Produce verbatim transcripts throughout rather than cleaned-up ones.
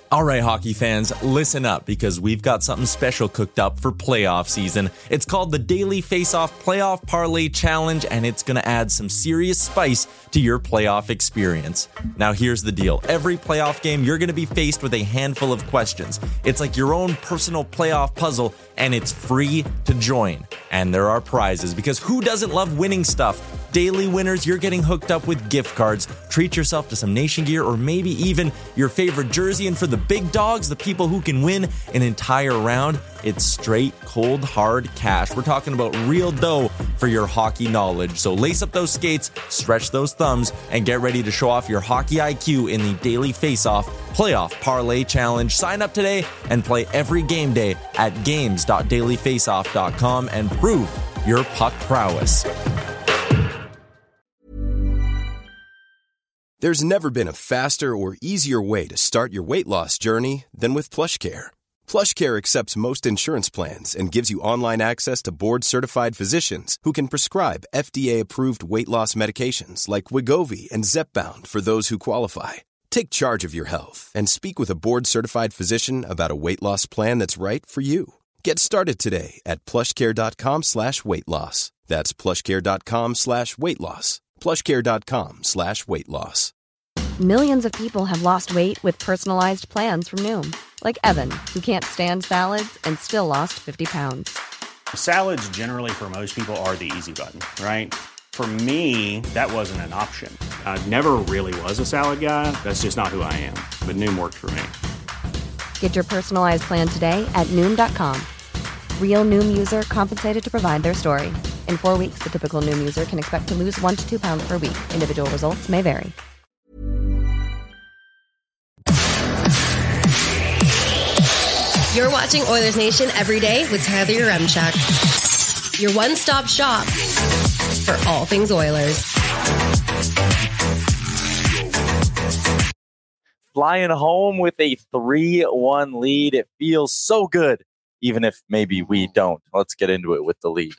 All right, hockey fans, listen up because we've got something special cooked up for playoff season. It's called the Daily Face-Off Playoff Parlay Challenge, and it's going to add some serious spice to your playoff experience. Now, here's the deal. Every playoff game, you're going to be faced with a handful of questions. It's like your own personal playoff puzzle, and it's free to join. And there are prizes, because who doesn't love winning stuff? Daily winners, you're getting hooked up with gift cards. Treat yourself to some Nation gear or maybe even your favorite jersey. And for the big dogs, the people who can win an entire round, it's straight, cold, hard cash. We're talking about real dough for your hockey knowledge. So lace up those skates, stretch those thumbs, and get ready to show off your hockey I Q in the Daily Face-Off Playoff Parlay Challenge. Sign up today and play every game day at games dot daily face off dot com and prove your puck prowess. There's never been a faster or easier way to start your weight loss journey than with PlushCare. PlushCare accepts most insurance plans and gives you online access to board-certified physicians who can prescribe F D A-approved weight loss medications like Wegovy and Zepbound for those who qualify. Take charge of your health and speak with a board-certified physician about a weight loss plan that's right for you. Get started today at plushcare.com slash weight loss. That's plushcare.com slash weight loss. plushcare.com slash weight loss. Millions of people have lost weight with personalized plans from Noom. Like Evan, who can't stand salads and still lost fifty pounds. Salads generally for most people are the easy button, right? For me, that wasn't an option. I never really was a salad guy. That's just not who I am. But Noom worked for me. Get your personalized plan today at Noom dot com. Real Noom user compensated to provide their story. In four weeks, the typical Noom user can expect to lose one to two pounds per week. Individual results may vary. You're watching Oilers Nation every day with Tyler Yaremchuk. Your one-stop shop for all things Oilers. Flying home with a three one lead. It feels so good, even if maybe we don't. Let's get into it with the lead.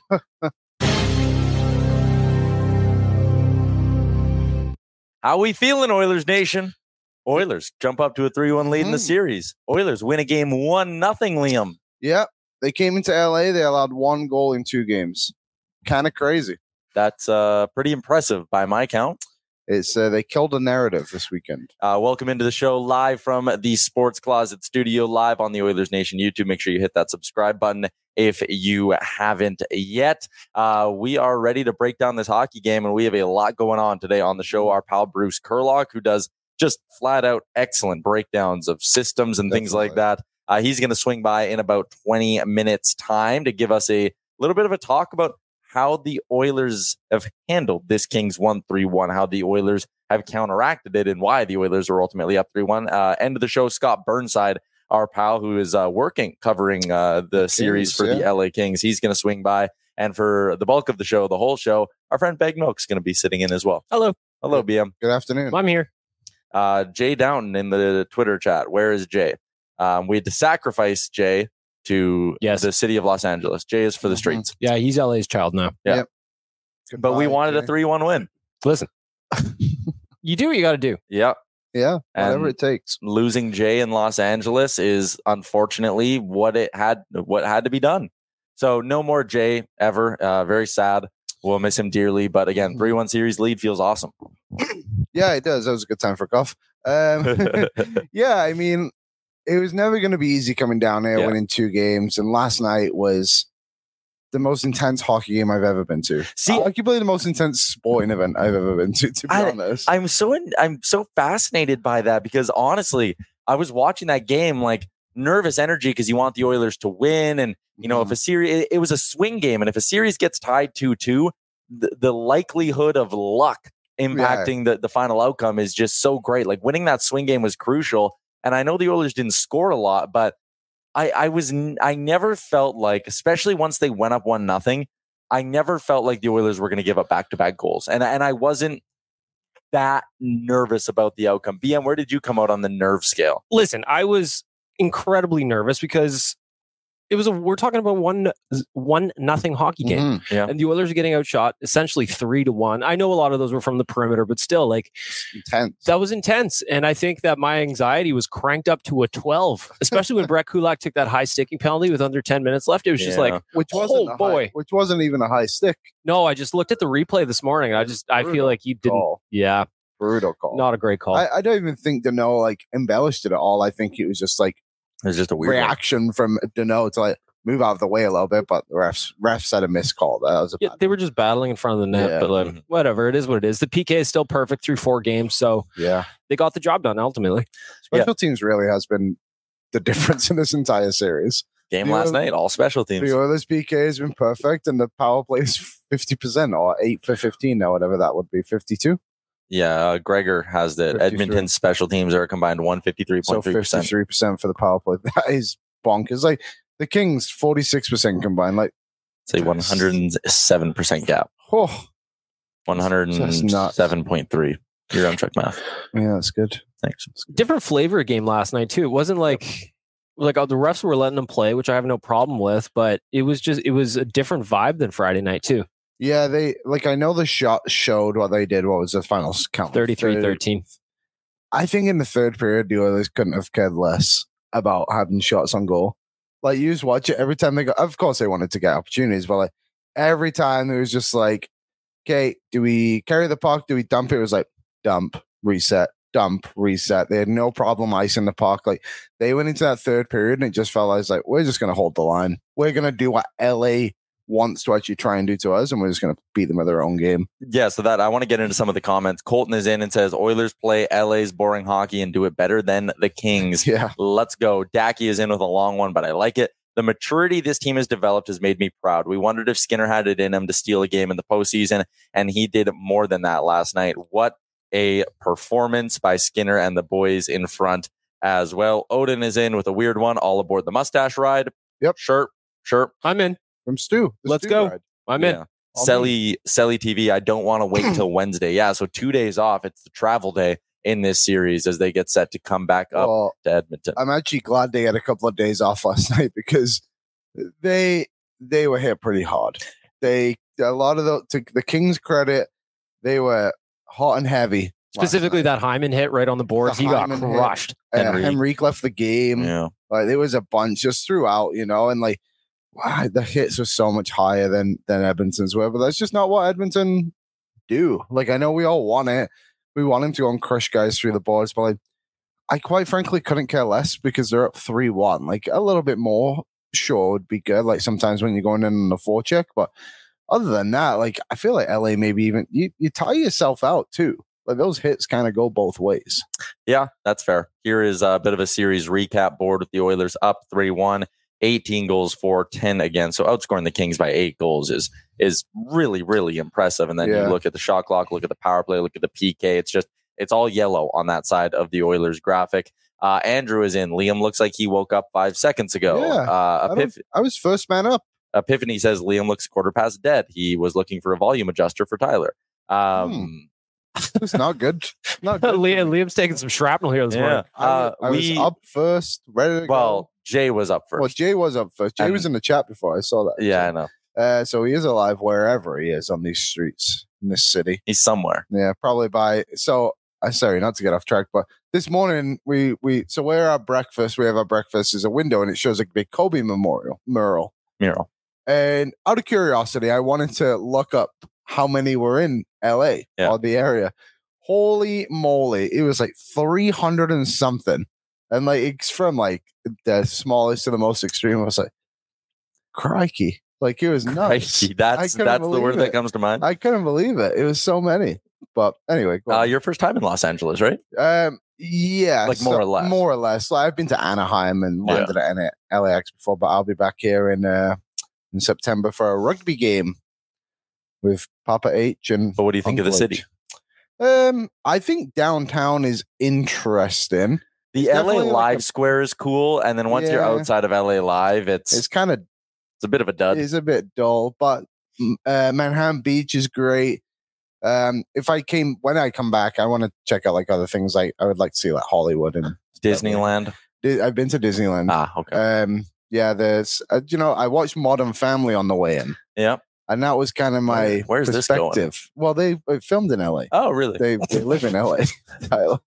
How we feeling, Oilers Nation? Oilers jump up to a three one lead mm-hmm. in the series. Oilers win a game one nothing, Liam. Yeah, they came into L A. They allowed one goal in two games. Kind of crazy. That's uh, pretty impressive by my count. It's uh, they killed a narrative this weekend. Uh, welcome into the show live from the Sports Closet studio, live on the Oilers Nation YouTube. Make sure you hit that subscribe button if you haven't yet. Uh, we are ready to break down this hockey game, and we have a lot going on today on the show. Our pal Bruce Kurlock, who does just flat out excellent breakdowns of systems and Definitely. things like that. Uh, he's going to swing by in about twenty minutes time to give us a little bit of a talk about how the Oilers have handled this Kings one three one, how the Oilers have counteracted it, and why the Oilers are ultimately up three one. Uh, end of the show, Scott Burnside, our pal who is uh, working, covering uh, the Kings, series for yeah. the L A Kings. He's going to swing by. And for the bulk of the show, the whole show, our friend Beg Milk's going to be sitting in as well. Hello. Hello, B M. Good afternoon. I'm here. Uh, Jay Downton in the Twitter chat. Where is Jay? Um, we had to sacrifice Jay to yes. the city of Los Angeles. Jay is for the streets. Yeah, he's L A's child now. Yeah. Yep. But we wanted Jay. a three one win. Listen, you do what you got to do. Yeah. Yeah, whatever and it takes. Losing Jay in Los Angeles is unfortunately what it had, what had to be done. So no more Jay ever. Uh, very sad. We'll miss him dearly. But again, three one series lead feels awesome. Yeah, it does. That was a good time for Goff. Um, yeah, I mean, it was never going to be easy coming down there, yeah. winning two games. And last night was the most intense hockey game I've ever been to. See, arguably the most intense sporting event I've ever been to, to be I, honest. I'm so in, I'm so fascinated by that because honestly, I was watching that game like nervous energy because you want the Oilers to win. And, you know, mm-hmm. if a series, it, it was a swing game. And if a series gets tied two two, the, the likelihood of luck impacting yeah. the, the final outcome is just so great. Like winning that swing game was crucial. And I know the Oilers didn't score a lot, but I, I was I never felt like, especially once they went up one nothing, I never felt like the Oilers were going to give up back to back goals, and and I wasn't that nervous about the outcome. B M, where did you come out on the nerve scale? Listen, I was incredibly nervous because it was a, we're talking about one, one nothing hockey game. Mhm. Yeah. And the Oilers are getting outshot essentially three to one. I know a lot of those were from the perimeter, but still, like, Intense. that was intense. And I think that my anxiety was cranked up to a twelve, especially when Brett Kulak took that high sticking penalty with under ten minutes left. It was just Yeah. like, Which wasn't oh a boy. high, which wasn't even a high stick. No, I just looked at the replay this morning. And I just, I feel Brutal like he didn't. call. Yeah, Brutal call. not a great call. I, I don't even think Dano like embellished it at all. I think it was just like It was just a weird one. reaction from Dano to like move out of the way a little bit, but the refs refs had a missed call. That was a Yeah, bad they were just battling in front of the net, Yeah. but like, Mhm. whatever. It is what it is. The P K is still perfect through four games, so yeah. they got the job done ultimately. Special teams really has been the difference in this entire series. Game The last Oilers- night, all special teams. The Oilers P K has been perfect, and the power play is fifty percent or eight for fifteen now, whatever that would be, fifty-two. Yeah, uh, Gregor has that. fifty-three. Edmonton's special teams are a combined one fifty-three So point three percent. fifty-three percent for the power play. That is bonkers. Like the Kings, forty-six percent combined. Like, Say one hundred seven percent gap. oh, one hundred seven point three. You're on track math. yeah, that's good. Thanks. Different flavor game last night too. It wasn't like like oh, the refs were letting them play, which I have no problem with, but it was just it was a different vibe than Friday night too. Yeah, they like. I know the shot showed what they did. What was the final count? thirty-three thirteen. I think in the third period, the Oilers couldn't have cared less about having shots on goal. Like, you just watch it every time they go. Of course, they wanted to get opportunities, but like every time it was just like, okay, do we carry the puck? Do we dump it? It was like dump, reset, dump, reset. They had no problem icing the puck. Like, they went into that third period and it just felt like, like we're just going to hold the line. We're going to do what L A wants to actually try and do to us, and we're just going to beat them with their own game. Yeah, so that I want to get into some of the comments. Colton is in and says Oilers play L A's boring hockey and do it better than the Kings. Yeah. Let's go. Dacky is in with a long one, but I like it. The maturity this team has developed has made me proud. We wondered if Skinner had it in him to steal a game in the postseason, and he did more than that last night. What a performance by Skinner and the boys in front as well. Odin is in with a weird one. All aboard the mustache ride. Yep. Sure. Sure. I'm in. From Stu. the Let's Stu go. ride. I'm in. Yeah. Selly, Selly T V, I don't want to wait till Wednesday. Yeah, so two days off. It's the travel day in this series as they get set to come back up Well, to Edmonton. I'm actually glad they had a couple of days off last night because they they were hit pretty hard. They a lot of the to the Kings' credit, they were hot and heavy. last Specifically, night. that Hyman hit right on the boards. The He got Hyman hit. crushed. uh, Henrique. Henrique left the game. Yeah. Like there was a bunch just throughout, you know, and like wow, the hits were so much higher than than Edmonton's were, but that's just not what Edmonton do. Like I know we all want it. We want him to go and crush guys through the boards, but like I quite frankly couldn't care less because they're up three one. Like a little bit more, sure, would be good. Like sometimes when you're going in on the forecheck, but other than that, like I feel like L A maybe even you, you tie yourself out too. Like those hits kind of go both ways. Yeah, that's fair. Here is a bit of a series recap board with the Oilers up three one, eighteen goals for ten again. So outscoring the Kings by eight goals is is really, really impressive. And then Yeah. you look at the shot clock, look at the power play, look at the P K. It's just, it's all yellow on that side of the Oilers graphic. Uh, Andrew is in. Liam looks like he woke up five seconds ago. Yeah, uh, I, Epiph- don't- I was first man up. Epiphany says Liam looks quarter past dead. He was looking for a volume adjuster for Tyler. Um, It's not good. Not good. Liam, Liam's taking some shrapnel here this yeah. morning. I, Uh, I was we, up first, ready to go. well, Jay was up first. Well, Jay was up first. Jay And- was in the chat before. I saw that. yeah, I So, know. uh, so he is alive wherever he is on these streets in this city. He's somewhere. Yeah, probably by. So I'm sorry, not to get off track, but this morning we we so where our breakfast we have our breakfast is a window and it shows a big Kobe memorial mural. Mural. And out of curiosity, I wanted to look up how many were in L A Yeah. or the area. Holy moly, it was like three hundred and something, and like it's from like the smallest to the most extreme. I was like, crikey, like it was nuts. Crikey, That's couldn't that's the believe word that it. comes to mind. I couldn't believe it. It was so many. But anyway, go Uh, on. your first time in Los Angeles, right? um, yeah, Like more or less. more or less. Like I've been to Anaheim and Yeah. landed at N- L A X before, but I'll be back here in uh, in September for a rugby game with Papa H and. But what do you think of the Uncle city? H. Um, I think downtown is interesting. The It's L A definitely like Live a- Square is cool, and then once you're Yeah. outside of L A Live, it's It's it's, kind of a bit of a dud. is a bit dull, but mm, uh, Manhattan Beach is great. Um, if I came when I come back, I want to check out like other things. Like I would like to see like Hollywood and Disneyland. Di- I've been to Disneyland. Ah, okay. Um, Yeah, there's, uh, you know, I watched Modern Family on the way in. Yeah. And that was kind of my Where's this going? perspective. Well, they, they filmed in L A. Oh, really? They, they live in L A, Tyler.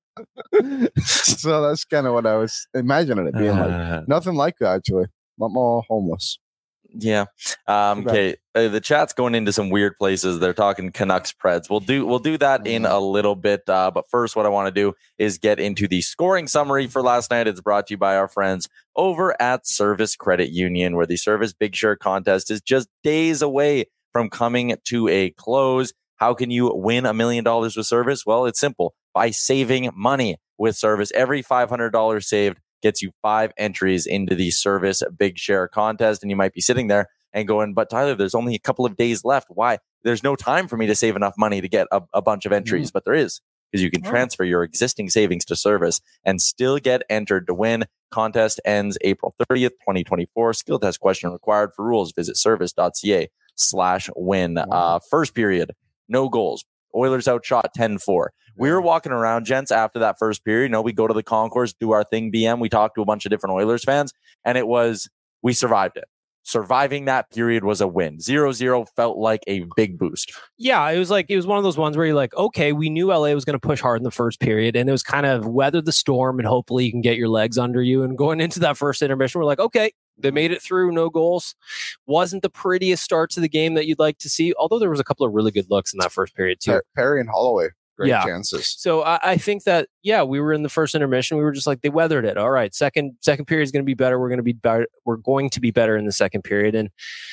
So that's kind of what I was imagining it being Uh, like. Nothing like that, actually. A lot more homeless. Yeah. Um, okay. Uh, the chat's going into some weird places. They're talking Canucks Preds. We'll do we'll do that in a little bit. Uh, but first, what I want to do is get into the scoring summary for last night. It's brought to you by our friends over at Service Credit Union, where the Service Big Shirt contest is just days away from coming to a close. How can you win a million dollars with Service? Well, it's simple. By saving money with Service. Every five hundred dollars saved gets you five entries into the Service Big Share contest. And you might be sitting there and going, but Tyler, there's only a couple of days left. Why? There's no time for me to save enough money to get a, a bunch of entries, mm-hmm. but there is, because you can transfer your existing savings to Service and still get entered to win. Contest ends April thirtieth, twenty twenty-four. Skill test question required. For rules, visit service.ca slash win. Uh, first period, no goals. Oilers outshot ten four. We were walking around, gents, after that first period. You know, we go to the concourse, do our thing, B M. We talked to a bunch of different Oilers fans, and it was, we survived it. Surviving that period was a win. zero zero felt like a big boost. Yeah, it was like, it was one of those ones where you're like, okay, we knew L A was going to push hard in the first period, and it was kind of weather the storm, and hopefully you can get your legs under you. And going into that first intermission, we're like, okay, they made it through, no goals. Wasn't the prettiest start to the game that you'd like to see, although there was a couple of really good looks in that first period too. Perry and Holloway, great yeah. chances. So I, I think that, yeah, we were in the first intermission. We were just like, they weathered it. All right, second second period is going to be better. We're going to be better. We're going to be better in the second period. And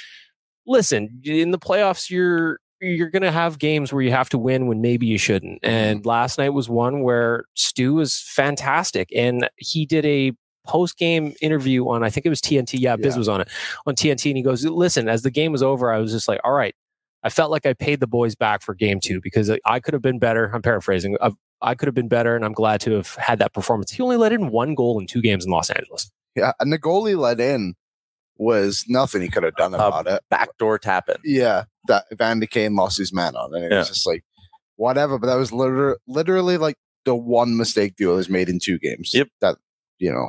listen, in the playoffs, you're you're going to have games where you have to win when maybe you shouldn't. And mm-hmm. last night was one where Stu was fantastic, and he did a post-game interview on, I think it was T N T. Yeah, Biz yeah. was on it on T N T. And he goes, listen, as the game was over, I was just like, all right, I felt like I paid the boys back for game two because I could have been better. I'm paraphrasing. I've, I could have been better, and I'm glad to have had that performance. He only let in one goal in two games in Los Angeles. Yeah, and the goal he let in was nothing he could have done about uh, it. Backdoor tapping. Yeah, that Van de Kane lost his man on, and it yeah. was just like, whatever. But that was literally, literally like the one mistake the Oilers made in two games. Yep. That, you know.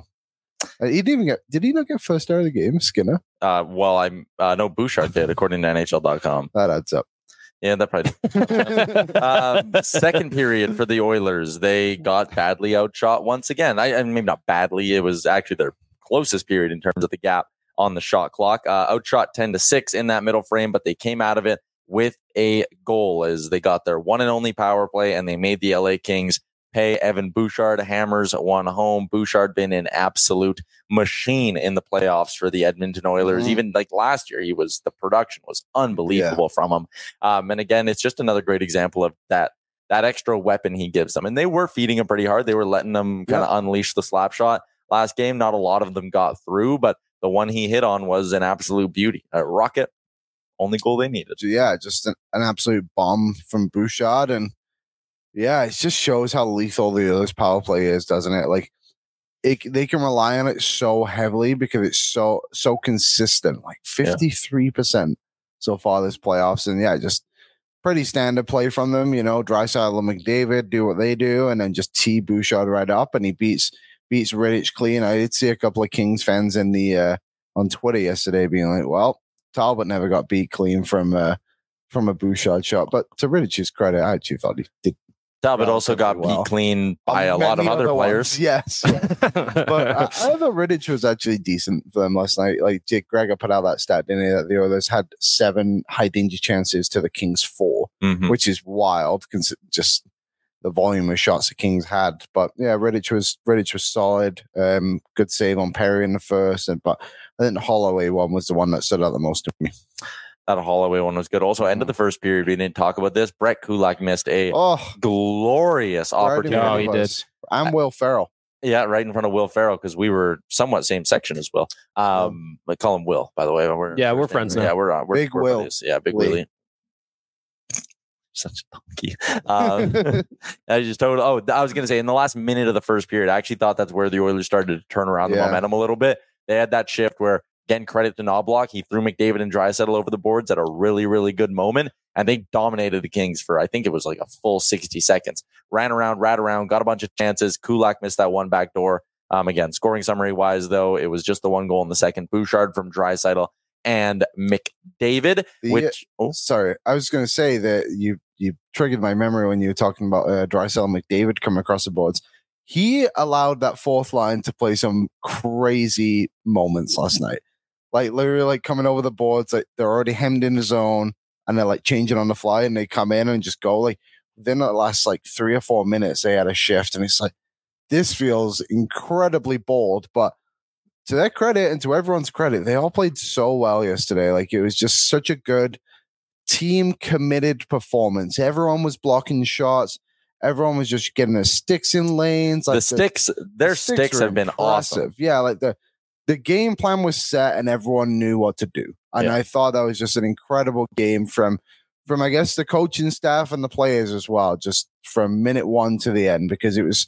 He didn't even get. Did he not get first star of the game, Skinner? Uh, well, I'm uh, no Bouchard did, according to N H L dot com. That adds up. Yeah, that probably. um, second period for the Oilers, they got badly outshot once again. I, I mean, maybe not badly. It was actually their closest period in terms of the gap on the shot clock. Uh, outshot ten to six in that middle frame, but they came out of it with a goal as they got their one and only power play, and they made the L A Kings pay. Evan Bouchard hammers one home. Bouchard been an absolute machine in the playoffs for the Edmonton Oilers. Mm. Even like last year, he was, the production was unbelievable yeah. from him. Um, and again, it's just another great example of that, that extra weapon he gives them. And they were feeding him pretty hard. They were letting them kind of yep. unleash the slap shot last game. Not a lot of them got through, but the one he hit on was an absolute beauty. A rocket, only goal they needed. Yeah, just an, an absolute bomb from Bouchard. And yeah, it just shows how lethal the Oilers power play is, doesn't it? Like, it, they can rely on it so heavily because it's so so consistent, like fifty-three percent yeah. so far this playoffs. And yeah, just pretty standard play from them. You know, Draisaitl and McDavid do what they do, and then just tee Bouchard right up, and he beats beats Rittich clean. I did see a couple of Kings fans in the uh, on Twitter yesterday being like, "Well, Talbot never got beat clean from uh, from a Bouchard shot." But to Rittich's credit, I actually thought he did. Talbot also got well. beat clean by a lot of other, other players. Ones, yes. But I, I thought Rittich was actually decent for them last night. Like Jake Gregor put out that stat, didn't he, that the Oilers had seven high danger chances to the Kings four, mm-hmm. which is wild, just the volume of shots the Kings had. But yeah, Rittich was Rittich was solid. Um, good save on Perry in the first, and but I think the Holloway one was the one that stood out the most to me. That Holloway one was good. Also, end of the first period, we didn't talk about this. Brett Kulak missed a oh, right glorious opportunity. Oh, he did. I'm Will Ferrell. Yeah, right in front of Will Ferrell, because we were somewhat same section as well. Um, I call him Will, by the way. We're, yeah, we're, we're friends now. Yeah, we're uh, we're Big we're Will. Buddies. Yeah, Big Lee. Willie. Such a donkey. Um, I just told. Oh, I was gonna say in the last minute of the first period, I actually thought that's where the Oilers started to turn around the yeah. momentum a little bit. They had that shift where, again, credit to Knobloch, he threw McDavid and Draisaitl over the boards at a really, really good moment, and they dominated the Kings for, I think it was like a full sixty seconds. Ran around, ran around, got a bunch of chances. Kulak missed that one back door. Um, again, scoring summary wise, though, it was just the one goal in the second. Bouchard from Draisaitl and McDavid. The, which oh. sorry, I was going to say that you you triggered my memory when you were talking about uh, Draisaitl and McDavid coming across the boards. He allowed that fourth line to play some crazy moments last night. Like literally like coming over the boards, like they're already hemmed in the zone and they're like changing on the fly and they come in and just go like within the last like three or four minutes, they had a shift and it's like, this feels incredibly bold, but to their credit and to everyone's credit, they all played so well yesterday. Like it was just such a good team committed performance. Everyone was blocking shots. Everyone was just getting their sticks in lanes. Like the sticks, the, their the sticks, sticks have been impressive. Awesome. Yeah, like the the game plan was set and everyone knew what to do. And yeah. I thought that was just an incredible game from from I guess the coaching staff and the players as well, just from minute one to the end, because it was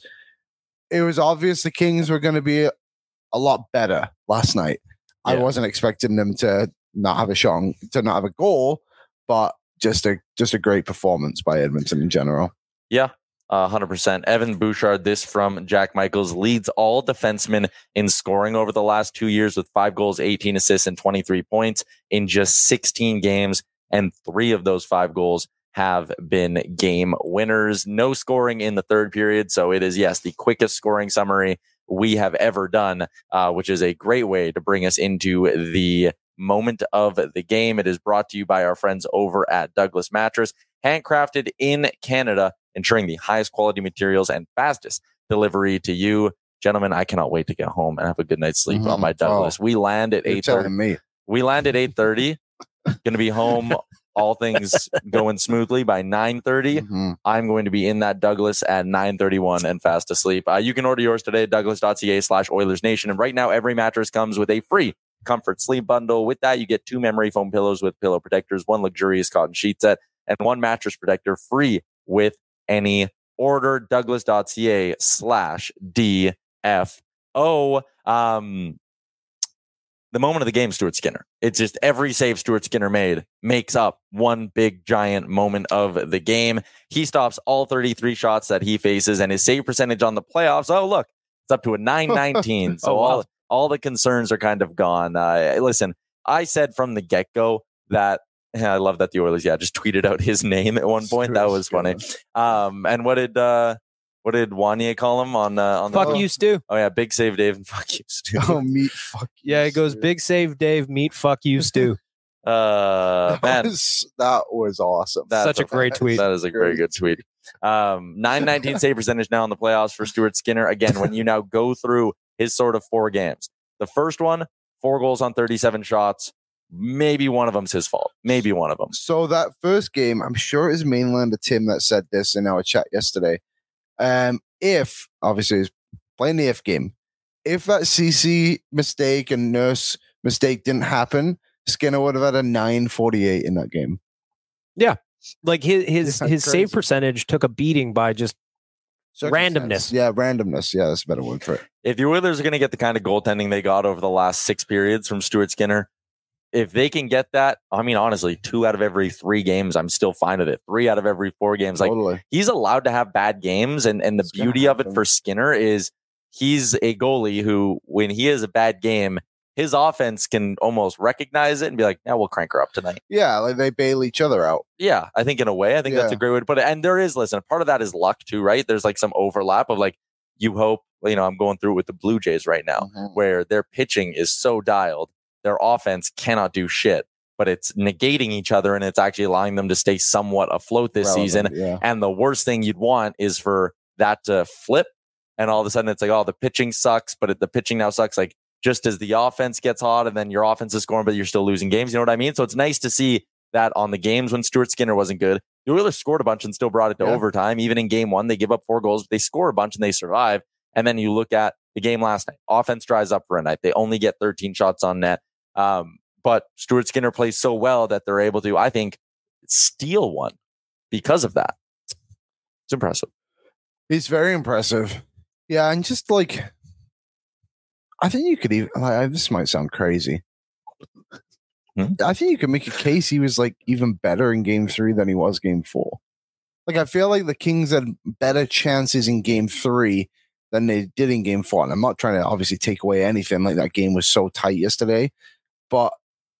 it was obvious the Kings were going to be a, a lot better last night. Yeah. I wasn't expecting them to not have a shot, to not have a goal, but just a just a great performance by Edmonton in general. Yeah. Uh, one hundred percent. Evan Bouchard, this from Jack Michaels, leads all defensemen in scoring over the last two years with five goals, eighteen assists, and twenty-three points in just sixteen games. And three of those five goals have been game winners. No scoring in the third period. So it is, yes, the quickest scoring summary we have ever done, uh, which is a great way to bring us into the moment of the game. It is brought to you by our friends over at Douglas Mattress, handcrafted in Canada, ensuring the highest quality materials and fastest delivery to you. Gentlemen, I cannot wait to get home and have a good night's sleep mm-hmm. on my Douglas. Oh, we land at eight thirty. We land at eight thirty. Going to be home, all things going smoothly, by nine thirty. Mm-hmm. I'm going to be in that Douglas at nine thirty-one and fast asleep. Uh, you can order yours today at douglas.ca slash Oilers Nation. And right now, every mattress comes with a free comfort sleep bundle. With that, you get two memory foam pillows with pillow protectors, one luxurious cotton sheet set, and one mattress protector free with any order. Douglas.ca slash DFO. Um, the moment of the game, Stuart Skinner. It's just every save Stuart Skinner made makes up one big giant moment of the game. He stops all thirty-three shots that he faces, and his save percentage on the playoffs, oh, look, it's up to a nine nineteen. So oh, wow. all, all the concerns are kind of gone. Uh, listen, I said from the get-go that yeah, I love that the Oilers, yeah, just tweeted out his name at one point. Stuart that was Skinner. Funny. Um, and what did uh, what did Wanye call him on uh, on the fuck you, Stu? Oh yeah, big save, Dave, and fuck you, Stu. Oh, meat, fuck you. Yeah, it goes Stu. Big save, Dave, meat, fuck you, Stu. uh, man, that was, that was awesome. That's Such a, a great tweet. That is a very good tweet. Um, nine nineteen save percentage now in the playoffs for Stuart Skinner. Again, when you now go through his sort of four games, the first one, four goals on thirty-seven shots. Maybe one of them's his fault. Maybe one of them. So that first game, I'm sure it was Mainlander Tim that said this in our chat yesterday. Um, if, obviously, he's playing the if game, if that C C mistake and Nurse mistake didn't happen, Skinner would have had a nine forty-eight in that game. Yeah. Like his his, his save percentage took a beating by just randomness. Yeah, randomness. Yeah, that's a better word for it. If the Oilers are going to get the kind of goaltending they got over the last six periods from Stuart Skinner, if they can get that, I mean, honestly, two out of every three games, I'm still fine with it. Three out of every four games. Like totally. He's allowed to have bad games. And, and the it's beauty of it for Skinner is he's a goalie who, when he has a bad game, his offense can almost recognize it and be like, yeah, we'll crank her up tonight. Yeah, like they bail each other out. Yeah, I think in a way, I think yeah. that's a great way to put it. And there is, listen, part of that is luck too, right? There's like some overlap of like, you hope, you know, I'm going through it with the Blue Jays right now, mm-hmm. where their pitching is so dialed. Their offense cannot do shit, but it's negating each other and it's actually allowing them to stay somewhat afloat this Relevant, season. Yeah. And the worst thing you'd want is for that to flip. And all of a sudden it's like, oh, the pitching sucks, but it, the pitching now sucks. Like just as the offense gets hot and then your offense is scoring, but you're still losing games. You know what I mean? So it's nice to see that on the games when Stuart Skinner wasn't good. The Oilers scored a bunch and still brought it to yeah. overtime. Even in game one, they give up four goals, but they score a bunch and they survive. And then you look at the game last night. Offense dries up for a night. They only get thirteen shots on net. Um, but Stuart Skinner plays so well that they're able to, I think, steal one because of that. It's impressive. It's very impressive. Yeah, and just like, I think you could even, like, this might sound crazy. Hmm? I think you could make a case he was like even better in game three than he was game four. Like, I feel like the Kings had better chances in game three than they did in game four. And I'm not trying to obviously take away anything. Like that game was so tight yesterday, but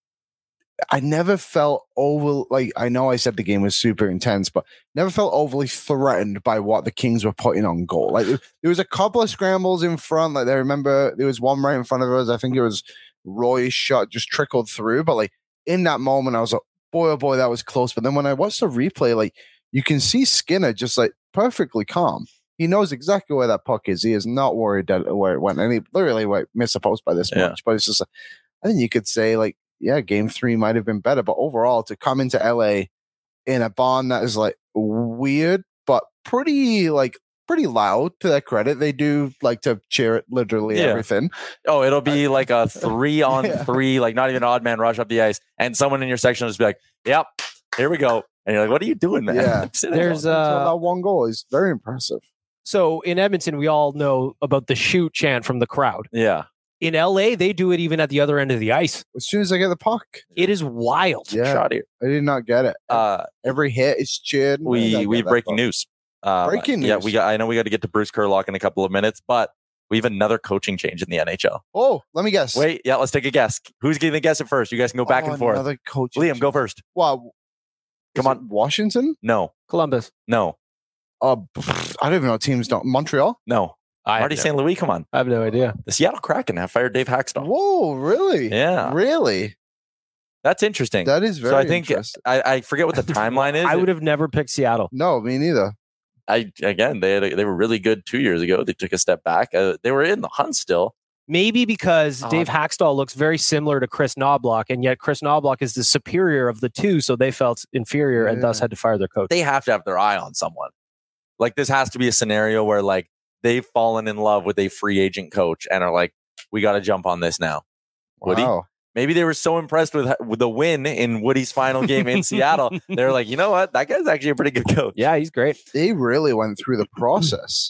I never felt over, like, I know I said the game was super intense, but never felt overly threatened by what the Kings were putting on goal. Like, there was a couple of scrambles in front. Like, I remember there was one right in front of us. I think it was Roy's shot just trickled through. But, like, in that moment, I was like, boy, oh boy, that was close. But then when I watched the replay, like, you can see Skinner just, like, perfectly calm. He knows exactly where that puck is. He is not worried that where it went. And he literally like, missed a post by this yeah. much. But it's just, I think you could say, like, yeah, game three might have been better, but overall to come into L A in a barn that is like weird, but pretty like pretty loud, to their credit. They do like to cheer it literally yeah. everything. Oh, it'll be like a three on yeah. three, like not even an odd man rush up the ice. And someone in your section will just be like, yep, here we go. And you're like, what are you doing, man? Yeah. There's uh, that one goal is very impressive. So in Edmonton, we all know about the shoot chant from the crowd. Yeah. In L A, they do it even at the other end of the ice. As soon as I get the puck. It is wild. Yeah. Shot here. I did not get it. Uh, Every hit is cheered. We we have breaking puck. news. Uh, breaking news. Yeah, we got. I know we got to get to Bruce Kurlock in a couple of minutes, but we have another coaching change in the N H L. Oh, let me guess. Wait, yeah, let's take a guess. Who's going to guess it first? You guys can go back oh, and forth. Another coach. Liam, go first. Wow. Come on. Washington? No. Columbus? No. Uh, I don't even know teams don't. Montreal? No. I Marty Saint Louis, come on. I have no idea. The Seattle Kraken have fired Dave Hackstall. Whoa, really? Yeah. Really? That's interesting. That is very So I think, interesting. I, I forget what the timeline is. I would have never picked Seattle. No, me neither. I Again, they had a, they were really good two years ago. They took a step back. Uh, they were in the hunt still. Maybe because Uh, Dave Hackstall looks very similar to Chris Knobloch, and yet Chris Knobloch is the superior of the two, so they felt inferior and Yeah. thus had to fire their coach. They have to have their eye on someone. Like, this has to be a scenario where, like, they've fallen in love with a free agent coach and are like, we got to jump on this now. Woody? Wow. Maybe they were so impressed with, with the win in Woody's final game in Seattle. They're like, you know what? That guy's actually a pretty good coach. Yeah, he's great. They really went through the process.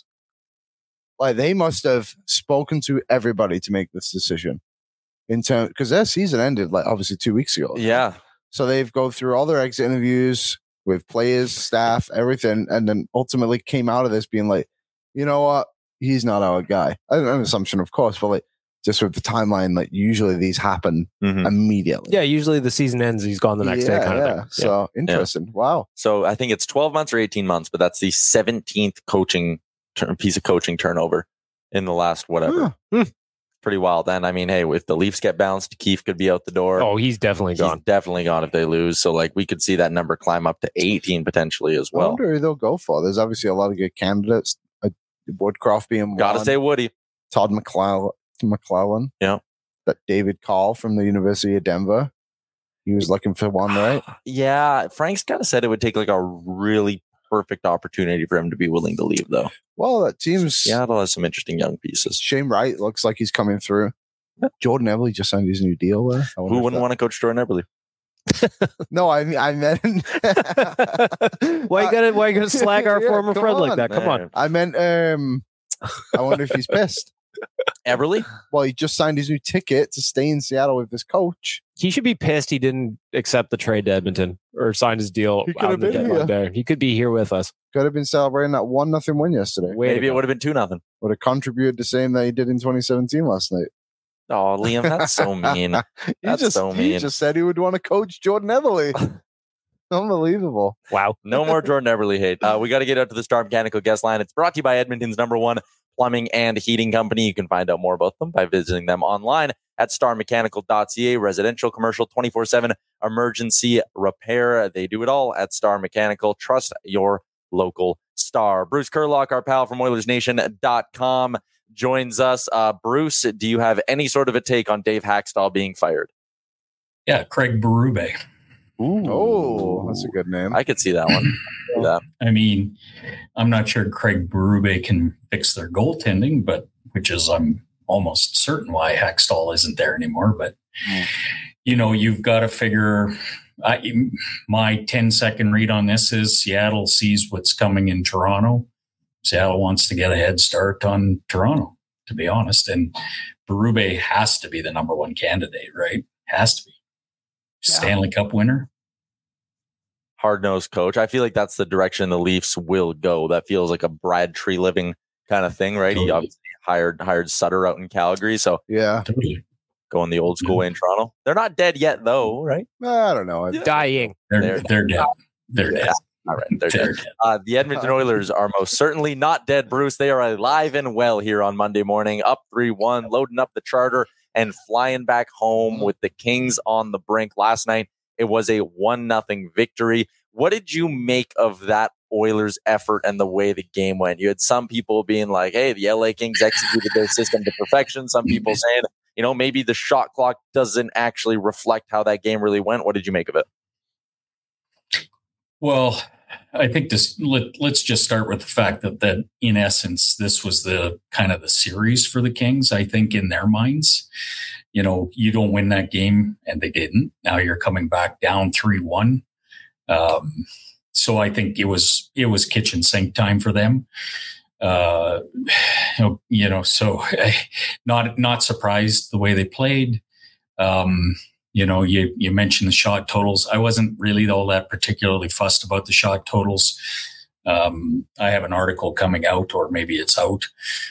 Like, they must have spoken to everybody to make this decision. In terms, because their season ended, like, obviously two weeks ago. Yeah. So they've go through all their exit interviews with players, staff, everything, and then ultimately came out of this being like, you know what? He's not our guy. An assumption, of course, but like just with the timeline, like usually these happen Mhm. immediately. Yeah, usually the season ends, he's gone the next yeah, day kind yeah. of thing. Yeah. So interesting. Wow. So I think it's twelve months or eighteen months, but that's the seventeenth coaching turn, piece of coaching turnover in the last whatever. Huh. Pretty wild. And I mean, hey, if the Leafs get bounced, Keefe could be out the door. Oh, he's definitely He's gone. definitely gone if they lose. So like we could see that number climb up to eighteen potentially as I well. wonder who they'll go for. There's obviously a lot of good candidates. Uh, Woodcroft being Gotta one. say Woody. Todd McClellan. McClellan. Yeah. That David Call from the University of Denver. He was looking for one, right? Yeah. Frank's kind of said it would take like a really perfect opportunity for him to be willing to leave though. Well, that team's Seattle has some interesting young pieces. Shane Wright looks like he's coming through. Jordan Eberle just signed his new deal there. I wonder Who if wouldn't that- want to coach Jordan Eberle? No, I mean I meant why you gotta why you gotta slag our Yeah, former come friend like on. that? Come on. I meant um I wonder if he's pissed. Eberle? Well, he just signed his new ticket to stay in Seattle with his coach. He should be pissed he didn't accept the trade to Edmonton or sign his deal He could out have in the been deadline here. day. He could be here with us. Could have been celebrating that one nothing win yesterday. Way to Maybe it go. would have been two nothing. Would have contributed the same that he did in twenty seventeen last night. Oh, Liam, that's so mean. He That's just, so He mean. just said he would want to coach Jordan Eberle. Unbelievable. Wow. No more Jordan Eberle hate. Uh, we got to get out to the Star Mechanical guest line. It's brought to you by Edmonton's number one plumbing and heating company. You can find out more about them by visiting them online at star mechanical dot c a. Residential, commercial, twenty-four seven emergency repair. They do it all at Star Mechanical. Trust your local Star. Bruce Kurlock, our pal from Oilers Nation dot com, joins us. Uh, Bruce, do you have any sort of a take on Dave Hackstall being fired? Yeah, Craig Berube. Ooh. Oh, that's a good name. I could see that one. Yeah. I mean, I'm not sure Craig Berube can fix their goaltending, but which is I'm almost certain why Hackstall isn't there anymore. But you know, you've got to figure. I, my ten second read on this is Seattle sees what's coming in Toronto. Seattle wants to get a head start on Toronto, to be honest. And Berube has to be the number one candidate, right? Has to be. Stanley Cup winner. Hard-nosed coach. I feel like that's the direction the Leafs will go. That feels like a Brad Tree living kind of thing, right? Totally. He obviously hired hired Sutter out in Calgary, so yeah, totally. Going the old school yeah. way in Toronto. They're not dead yet, though, right? I don't know. Yeah. Dying. They're they're, they're dead. They're yeah. dead. All right, they're, they're dead. dead. Uh, the Edmonton Oilers are most certainly not dead, Bruce. They are alive and well here on Monday morning, up three one, loading up the charter and flying back home with the Kings on the brink. Last night, it was a one nothing victory. What did you make of that Oilers effort and the way the game went? You had some people being like, hey, the L A Kings executed their system to perfection. Some people saying, you know, maybe the shot clock doesn't actually reflect how that game really went. What did you make of it? Well, I think this, let, let's just start with the fact that, that in essence, this was the kind of the series for the Kings, I think, in their minds. You know, you don't win that game, and they didn't. Now you're coming back down three one. Um, so I think it was it was kitchen sink time for them. Uh, you know, so not not surprised the way they played. Um, you know, you you mentioned the shot totals. I wasn't really all that particularly fussed about the shot totals. Um, I have an article coming out, or maybe it's out,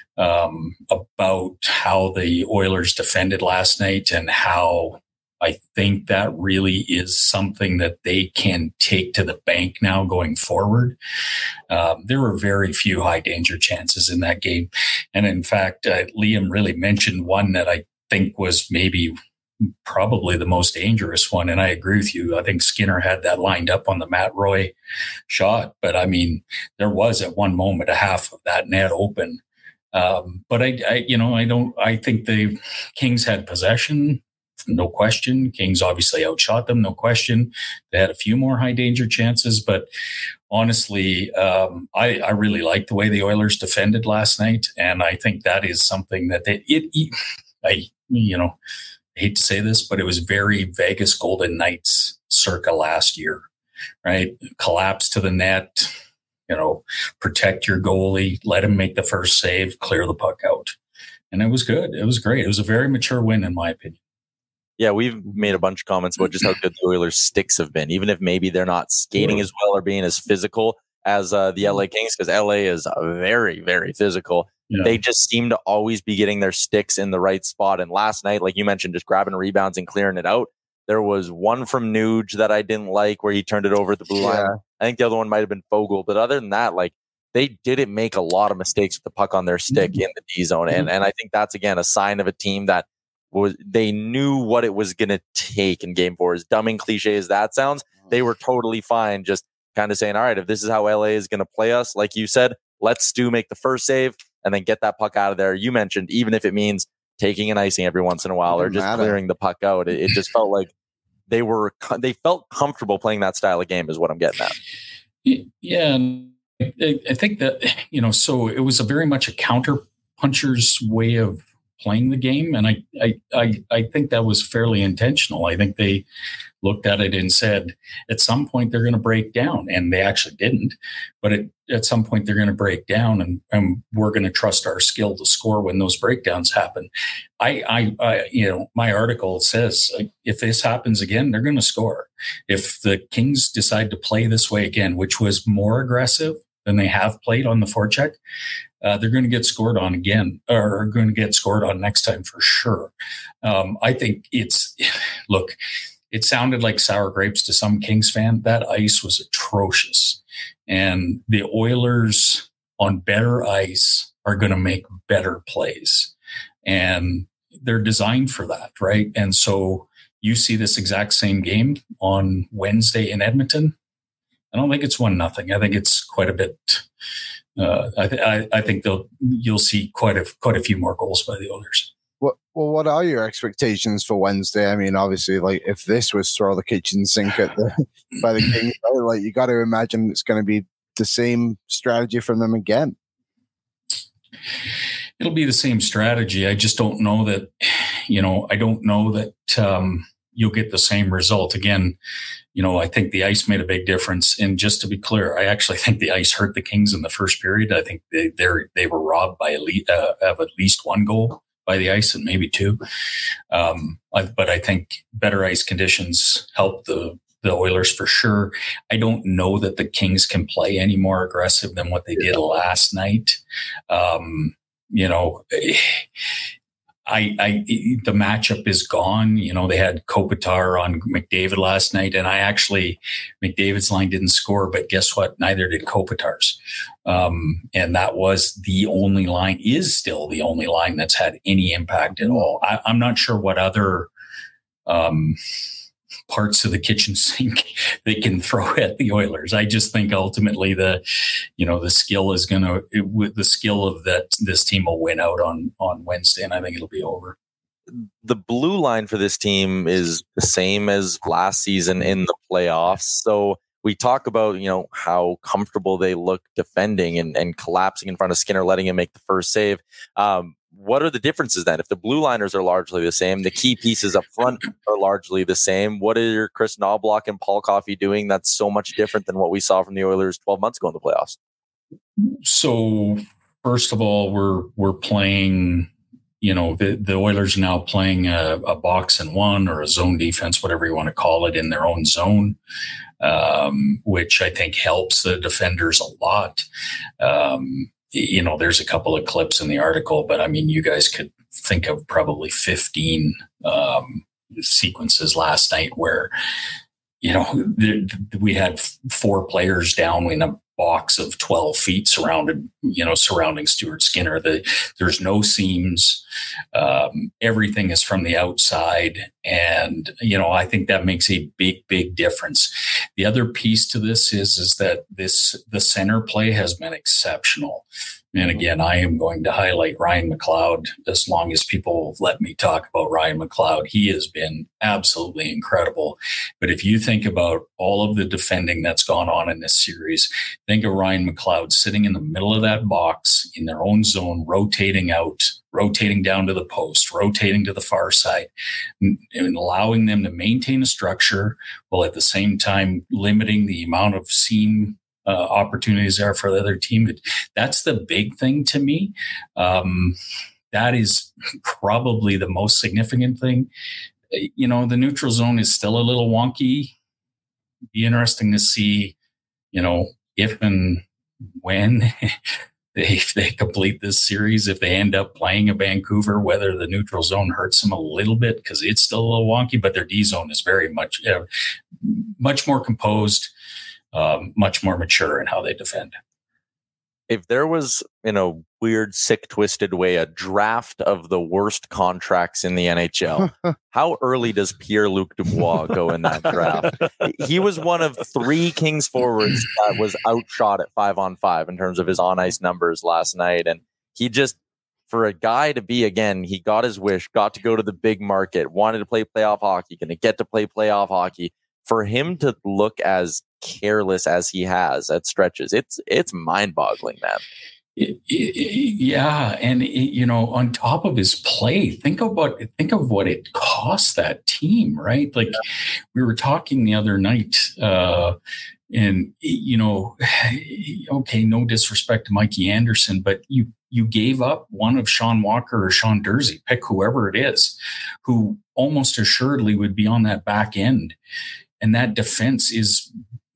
um, about how the Oilers defended last night and how I think that really is something that they can take to the bank now going forward. Um, there were very few high danger chances in that game. And in fact, uh, Liam really mentioned one that I think was maybe probably the most dangerous one. And I agree with you. I think Skinner had that lined up on the Matt Roy shot. But I mean, there was at one moment a half of that net open. Um, but I, I, you know, I don't, I think the Kings had possession. No question. Kings obviously outshot them. No question. They had a few more high danger chances, but honestly, um, I, I really like the way the Oilers defended last night. And I think that is something that they, it, it I, you know, I hate to say this, but it was very Vegas Golden Knights circa last year, right? Collapse to the net, you know, protect your goalie, let him make the first save, clear the puck out. And it was good. It was great. It was a very mature win, in my opinion. Yeah, we've made a bunch of comments about just how good the Oilers' sticks have been, even if maybe they're not skating as well or being as physical as uh, the L A Kings, because L A is very, very physical. Yeah. They just seem to always be getting their sticks in the right spot. And last night, like you mentioned, just grabbing rebounds and clearing it out. There was one from Nuge that I didn't like where he turned it over at the blue yeah. line. I think the other one might have been Fogle. But other than that, like they didn't make a lot of mistakes with the puck on their stick mm-hmm. in the D zone. And, and I think that's, again, a sign of a team that was they knew what it was going to take in game four. As dumb and cliche as that sounds, they were totally fine just kind of saying, all right, if this is how L A is going to play us, like you said, let Stu make the first save and then get that puck out of there. You mentioned, even if it means taking an icing every once in a while or just matter. clearing the puck out, it, it just felt like they were, they felt comfortable playing that style of game is what I'm getting at. Yeah. I, I think that, you know, so it was a very much a counter puncher's way of playing the game. And I, I, I, I think that was fairly intentional. I think they looked at it and said, at some point they're going to break down, and they actually didn't, but it, at some point they're going to break down, and, and we're going to trust our skill to score when those breakdowns happen. I, I, I, you know, my article says if this happens again, they're going to score. If the Kings decide to play this way again, which was more aggressive than they have played on the forecheck, Uh, they're going to get scored on again, or are going to get scored on next time for sure. Um, I think it's, look, it sounded like sour grapes to some Kings fan. That ice was atrocious. And the Oilers on better ice are going to make better plays. And they're designed for that, right? And so you see this exact same game on Wednesday in Edmonton. I don't think it's one nothing. I think it's quite a bit. Uh, I, th- I, I think they'll you'll see quite a quite a few more goals by the Oilers. What well, what are your expectations for Wednesday? I mean, obviously, like if this was throw the kitchen sink at the by the Kings, like you got to imagine it's going to be the same strategy from them again. It'll be the same strategy. I just don't know that. You know, I don't know that um, you'll get the same result again. You know, I think the ice made a big difference. And just to be clear, I actually think the ice hurt the Kings in the first period. I think they they were robbed by at least, uh, of at least one goal by the ice, and maybe two. Um, I, but I think better ice conditions helped the the Oilers for sure. I don't know that the Kings can play any more aggressive than what they did last night. Um, you know, I, I, the matchup is gone. You know, they had Kopitar on McDavid last night, and I actually, McDavid's line didn't score, but guess what? Neither did Kopitar's. Um, and that was the only line, is still the only line that's had any impact at all. I, I'm not sure what other um, parts of the kitchen sink they can throw at the Oilers. I just think ultimately the, you know, the skill is going to, with the skill of that, this team will win out on, on Wednesday, and I think it'll be over. The blue line for this team is the same as last season in the playoffs. So we talk about, you know, how comfortable they look defending and, and collapsing in front of Skinner, letting him make the first save. Um, What are the differences then? If the blue liners are largely the same, the key pieces up front are largely the same, what are Chris Knoblauch and Paul Coffey doing that's so much different than what we saw from the Oilers twelve months ago in the playoffs? So first of all, we're we're playing, you know, the, the Oilers are now playing a, a box and one or a zone defense, whatever you want to call it, in their own zone, um, which I think helps the defenders a lot. Um, You know, there's a couple of clips in the article, but I mean, you guys could think of probably fifteen um, sequences last night where, you know, th- th- we had f- four players down in a box of twelve feet surrounded, you know, surrounding Stuart Skinner. The, there's no seams. Um, everything is from the outside. And, you know, I think that makes a big, big difference. The other piece to this is, is that this, the center play has been exceptional. And again, I am going to highlight Ryan McLeod as long as people let me talk about Ryan McLeod. He has been absolutely incredible. But if you think about all of the defending that's gone on in this series, think of Ryan McLeod sitting in the middle of that box in their own zone, rotating out, rotating down to the post, rotating to the far side, and allowing them to maintain a structure while at the same time limiting the amount of seam Uh, opportunities there for the other team. That's the big thing to me. Um, that is probably the most significant thing. You know, the neutral zone is still a little wonky. Be interesting to see, you know, if and when they, they complete this series, if they end up playing a Vancouver, whether the neutral zone hurts them a little bit because it's still a little wonky, but their D zone is very much, uh, much more composed. Um, much more mature in how they defend. If there was, in a weird, sick, twisted way, a draft of the worst contracts in the N H L, how early does Pierre-Luc Dubois go in that draft? He was one of three Kings forwards that was outshot at five on five in terms of his on-ice numbers last night. And he just, for a guy to be, again, he got his wish, got to go to the big market, wanted to play playoff hockey, going to get to play playoff hockey. For him to look as careless as he has at stretches, it's it's mind-boggling, man. It, it, yeah, and it, you know, on top of his play, think about think of what it cost that team, right? Like yeah. we were talking the other night, uh, and you know, okay, no disrespect to Mikey Anderson, but you you gave up one of Sean Walker or Sean Dursey, pick whoever it is, who almost assuredly would be on that back end. And that defense is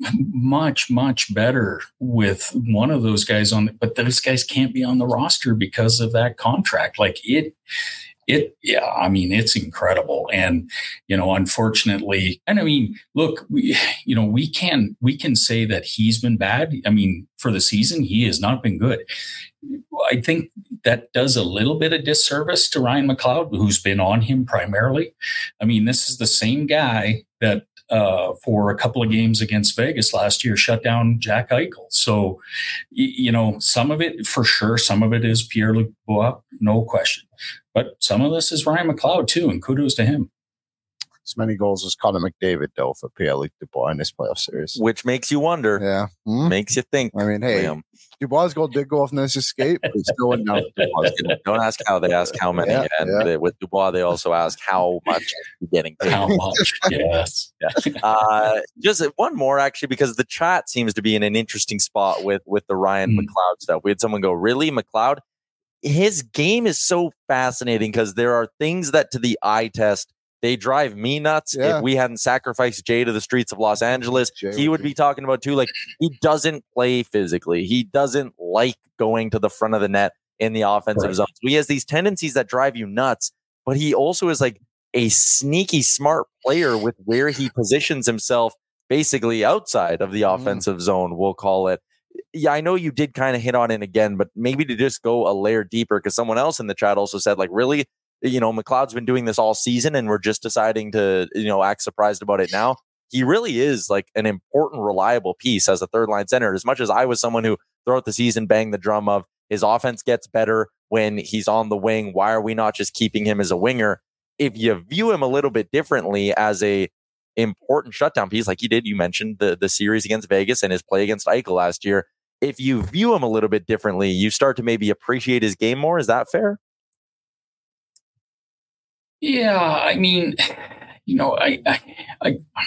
much, much better with one of those guys on it. But those guys can't be on the roster because of that contract. Like it, it, yeah, I mean, it's incredible. And, you know, unfortunately, and I mean, look, we, you know, we can, we can say that he's been bad. I mean, for the season, he has not been good. I think that does a little bit of disservice to Ryan McLeod, who's been on him primarily. I mean, this is the same guy that, Uh, for a couple of games against Vegas last year, shut down Jack Eichel. So, y- you know, some of it, for sure, some of it is Pierre-Luc Dubois, no question. But some of this is Ryan McLeod, too, and kudos to him. As many goals as Connor McDavid, though, for Pierre-Luc Dubois in this playoff series. Which makes you wonder. Yeah. Hmm? Makes you think. I mean, hey, Liam. Dubois' goal did go off in this escape, but he still went down. Don't ask how, they ask how many. Yeah, and yeah. They, with Dubois, they also ask how much he's getting paid. How much, yes. Yeah. Uh, just one more, actually, because the chat seems to be in an interesting spot with, with the Ryan mm. McLeod stuff. We had someone go, really, McLeod? His game is so fascinating because there are things that to the eye test They drive me nuts. Yeah. If we hadn't sacrificed Jay to the streets of Los Angeles, Jay he would would be talking about too. Like, he doesn't play physically. He doesn't like going to the front of the net in the offensive Right. zone. So he has these tendencies that drive you nuts, but he also is like a sneaky smart player with where he positions himself basically outside of the Mm. offensive zone, we'll call it. Yeah, I know you did kind of hit on it again, but maybe to just go a layer deeper, because someone else in the chat also said, like, really, you know, McLeod's been doing this all season and we're just deciding to, you know, act surprised about it now. He really is like an important, reliable piece as a third line center. As much as I was someone who throughout the season banged the drum of his offense gets better when he's on the wing, why are we not just keeping him as a winger? If you view him a little bit differently as a important shutdown piece, like you did, you mentioned the, the series against Vegas and his play against Eichel last year. If you view him a little bit differently, you start to maybe appreciate his game more. Is that fair? Yeah, I mean, you know, I, I, I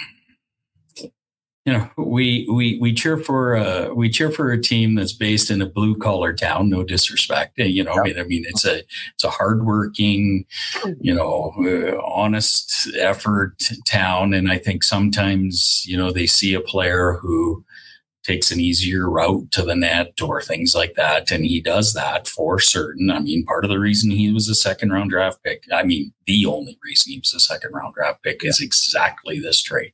you know, we we we cheer for uh, we cheer for a team that's based in a blue collar town. No disrespect, you know. I mean, it's a it's a hardworking, you know, uh, honest effort town, and I think sometimes, you know, they see a player who takes an easier route to the net or things like that. And he does that for certain. I mean, part of the reason he was a second round draft pick, I mean, the only reason he was a second round draft pick is exactly this trait.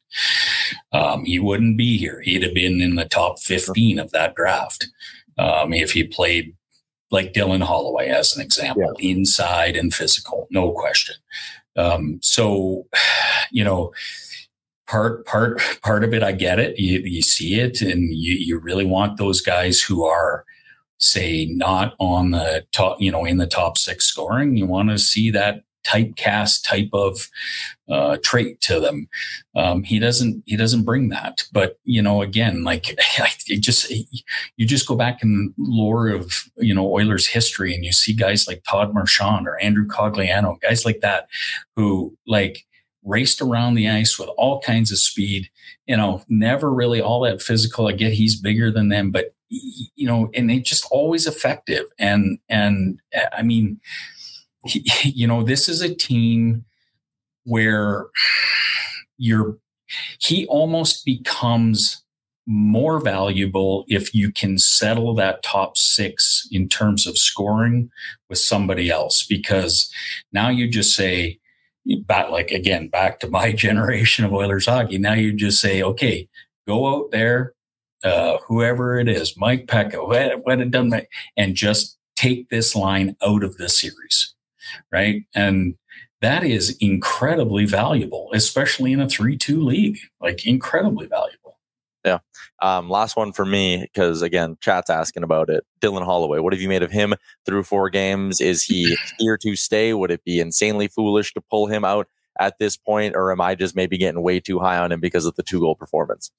Um, he wouldn't be here. He'd have been in the top fifteen of that draft. Um, if he played like Dylan Holloway, as an example, yeah. inside and physical, no question. Um, so, you know, Part, part, part of it, I get it. You, you see it, and you, you really want those guys who are, say, not on the top, you know, in the top six scoring. You want to see that typecast type of uh, trait to them. Um, he doesn't, he doesn't bring that. But, you know, again, like it just, you just go back in lore of, you know, Oilers history, and you see guys like Todd Marchand or Andrew Cogliano, guys like that, who like raced around the ice with all kinds of speed, you know, never really all that physical. I get he's bigger than them, but, you know, and they just always effective. And, and I mean, he, you know, this is a team where you're, he almost becomes more valuable if you can settle that top six in terms of scoring with somebody else, because now you just say, back, like, again, back to my generation of Oilers hockey. Now you just say, okay, go out there, uh, whoever it is, Mike Pekka, what, what it done, and just take this line out of the series, right? And that is incredibly valuable, especially in a three two league, like incredibly valuable. Yeah. Um, last one for me, because again, chat's asking about it. Dylan Holloway, what have you made of him through four games? Is he here to stay? Would it be insanely foolish to pull him out at this point? Or am I just maybe getting way too high on him because of the two goal performance?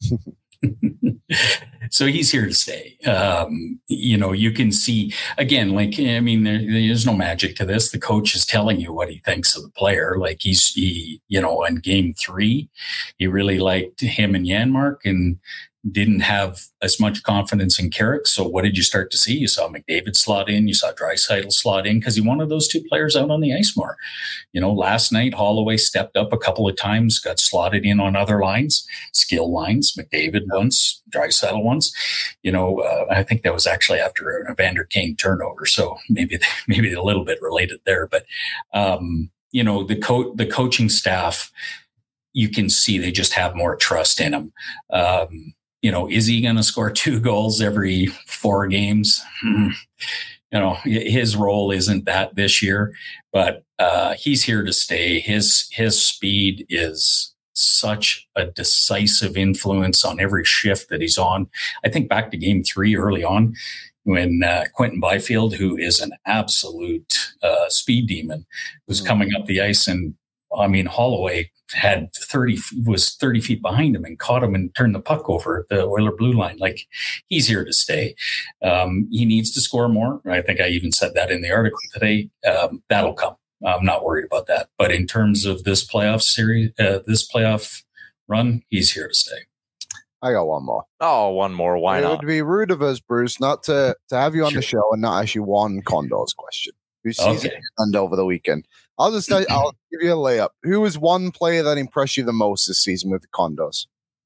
So he's here to stay. Um, you know, you can see, again, like, I mean, there, there's no magic to this. The coach is telling you what he thinks of the player. Like he's, he, you know, in game three, he really liked him and Janmark and didn't have as much confidence in Carrick. So what did you start to see? You saw McDavid slot in, you saw Draisaitl slot in, because he wanted those two players out on the ice more. You know, last night, Holloway stepped up a couple of times, got slotted in on other lines, skill lines, McDavid once, Draisaitl once. You know, uh, I think that was actually after an Evander Kane turnover. So maybe, maybe a little bit related there, but, um, you know, the co- the coaching staff, you can see they just have more trust in him. Um, You know, is he going to score two goals every four games? Hmm. You know, his role isn't that this year, but uh, he's here to stay. His his speed is such a decisive influence on every shift that he's on. I think back to game three early on when uh, Quentin Byfield, who is an absolute uh, speed demon, was mm-hmm. coming up the ice, and I mean, Holloway had thirty, was thirty feet behind him and caught him and turned the puck over at the Oiler blue line. Like, he's here to stay. Um, he needs to score more. I think I even said that in the article today. Um, that'll come. I'm not worried about that. But in terms of this playoff series, uh, this playoff run, he's here to stay. I got one more. Oh, one more. Why it not? It would be rude of us, Bruce, not to, to have you on sure. the show and not ask you one Condors question. Who's season okay. end over the weekend? I'll just tell you, I'll give you a layup. Who was one player that impressed you the most this season with the Condos?